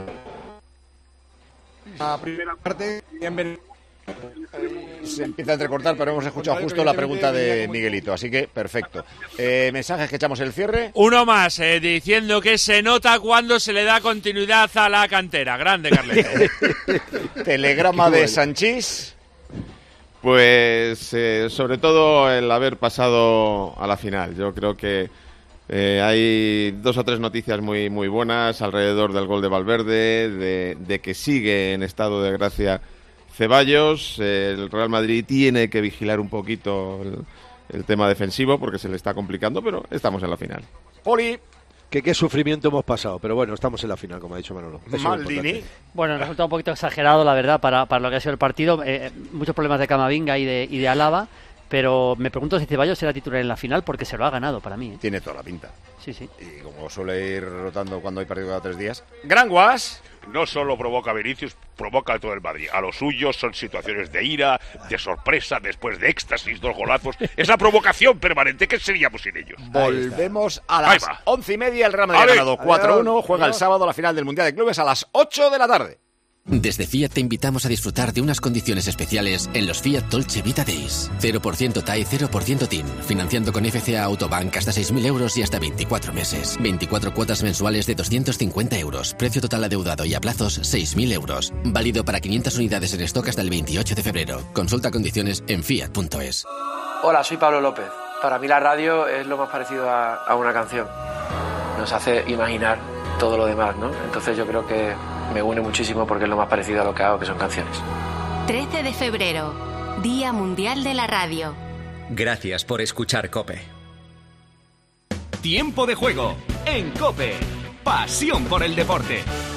La primera parte, bienvenido. Se empieza a entrecortar, pero hemos escuchado justo la pregunta de Miguelito, así que perfecto. Eh, mensajes que echamos el cierre. Uno más, eh, diciendo que se nota cuando se le da continuidad a la cantera. Grande, Carleto. Telegrama de Sanchís. Pues eh, sobre todo el haber pasado a la final. Yo creo que eh, hay dos o tres noticias muy muy buenas alrededor del gol de Valverde, de, de que sigue en estado de gracia Ceballos. Eh, el Real Madrid tiene que vigilar un poquito el, el tema defensivo porque se le está complicando, pero estamos en la final. Poli. Que qué sufrimiento hemos pasado, pero bueno, estamos en la final, como ha dicho Manolo. Eso es lo importante. Bueno, el resultado un poquito exagerado, la verdad, para, para lo que ha sido el partido. Eh, muchos problemas de Camavinga y de, y de Alaba, pero me pregunto si Ceballos será titular en la final porque se lo ha ganado para mí. ¿eh? Tiene toda la pinta. Sí, sí. Y como suele ir rotando cuando hay partido cada tres días. Gran Guas. No solo provoca Vinicius, provoca a todo el Madrid. A los suyos son situaciones de ira, de sorpresa, después de éxtasis, dos golazos. Es la provocación permanente. ¿Qué seríamos sin ellos? Volvemos a Ahí las va. once y media. El Real Madrid ha Ale. ganado cuatro uno. Adiós. Juega el Adiós. sábado la final del Mundial de Clubes a las ocho de la tarde. Desde Fiat te invitamos a disfrutar de unas condiciones especiales en los Fiat Dolce Vita Days. cero por ciento T A E, cero por ciento T I N. Financiando con F C A Autobank hasta seis mil euros y hasta veinticuatro meses. veinticuatro cuotas mensuales de doscientos cincuenta euros. Precio total adeudado y a plazos seis mil euros. Válido para quinientas unidades en stock hasta el veintiocho de febrero. Consulta condiciones en fiat punto es. Hola, soy Pablo López. Para mí la radio es lo más parecido a, a una canción. Nos hace imaginar todo lo demás, ¿no? Entonces yo creo que me une muchísimo porque es lo más parecido a lo que hago, que son canciones. trece de febrero, Día Mundial de la Radio. Gracias por escuchar COPE. Tiempo de juego en COPE. Pasión por el deporte.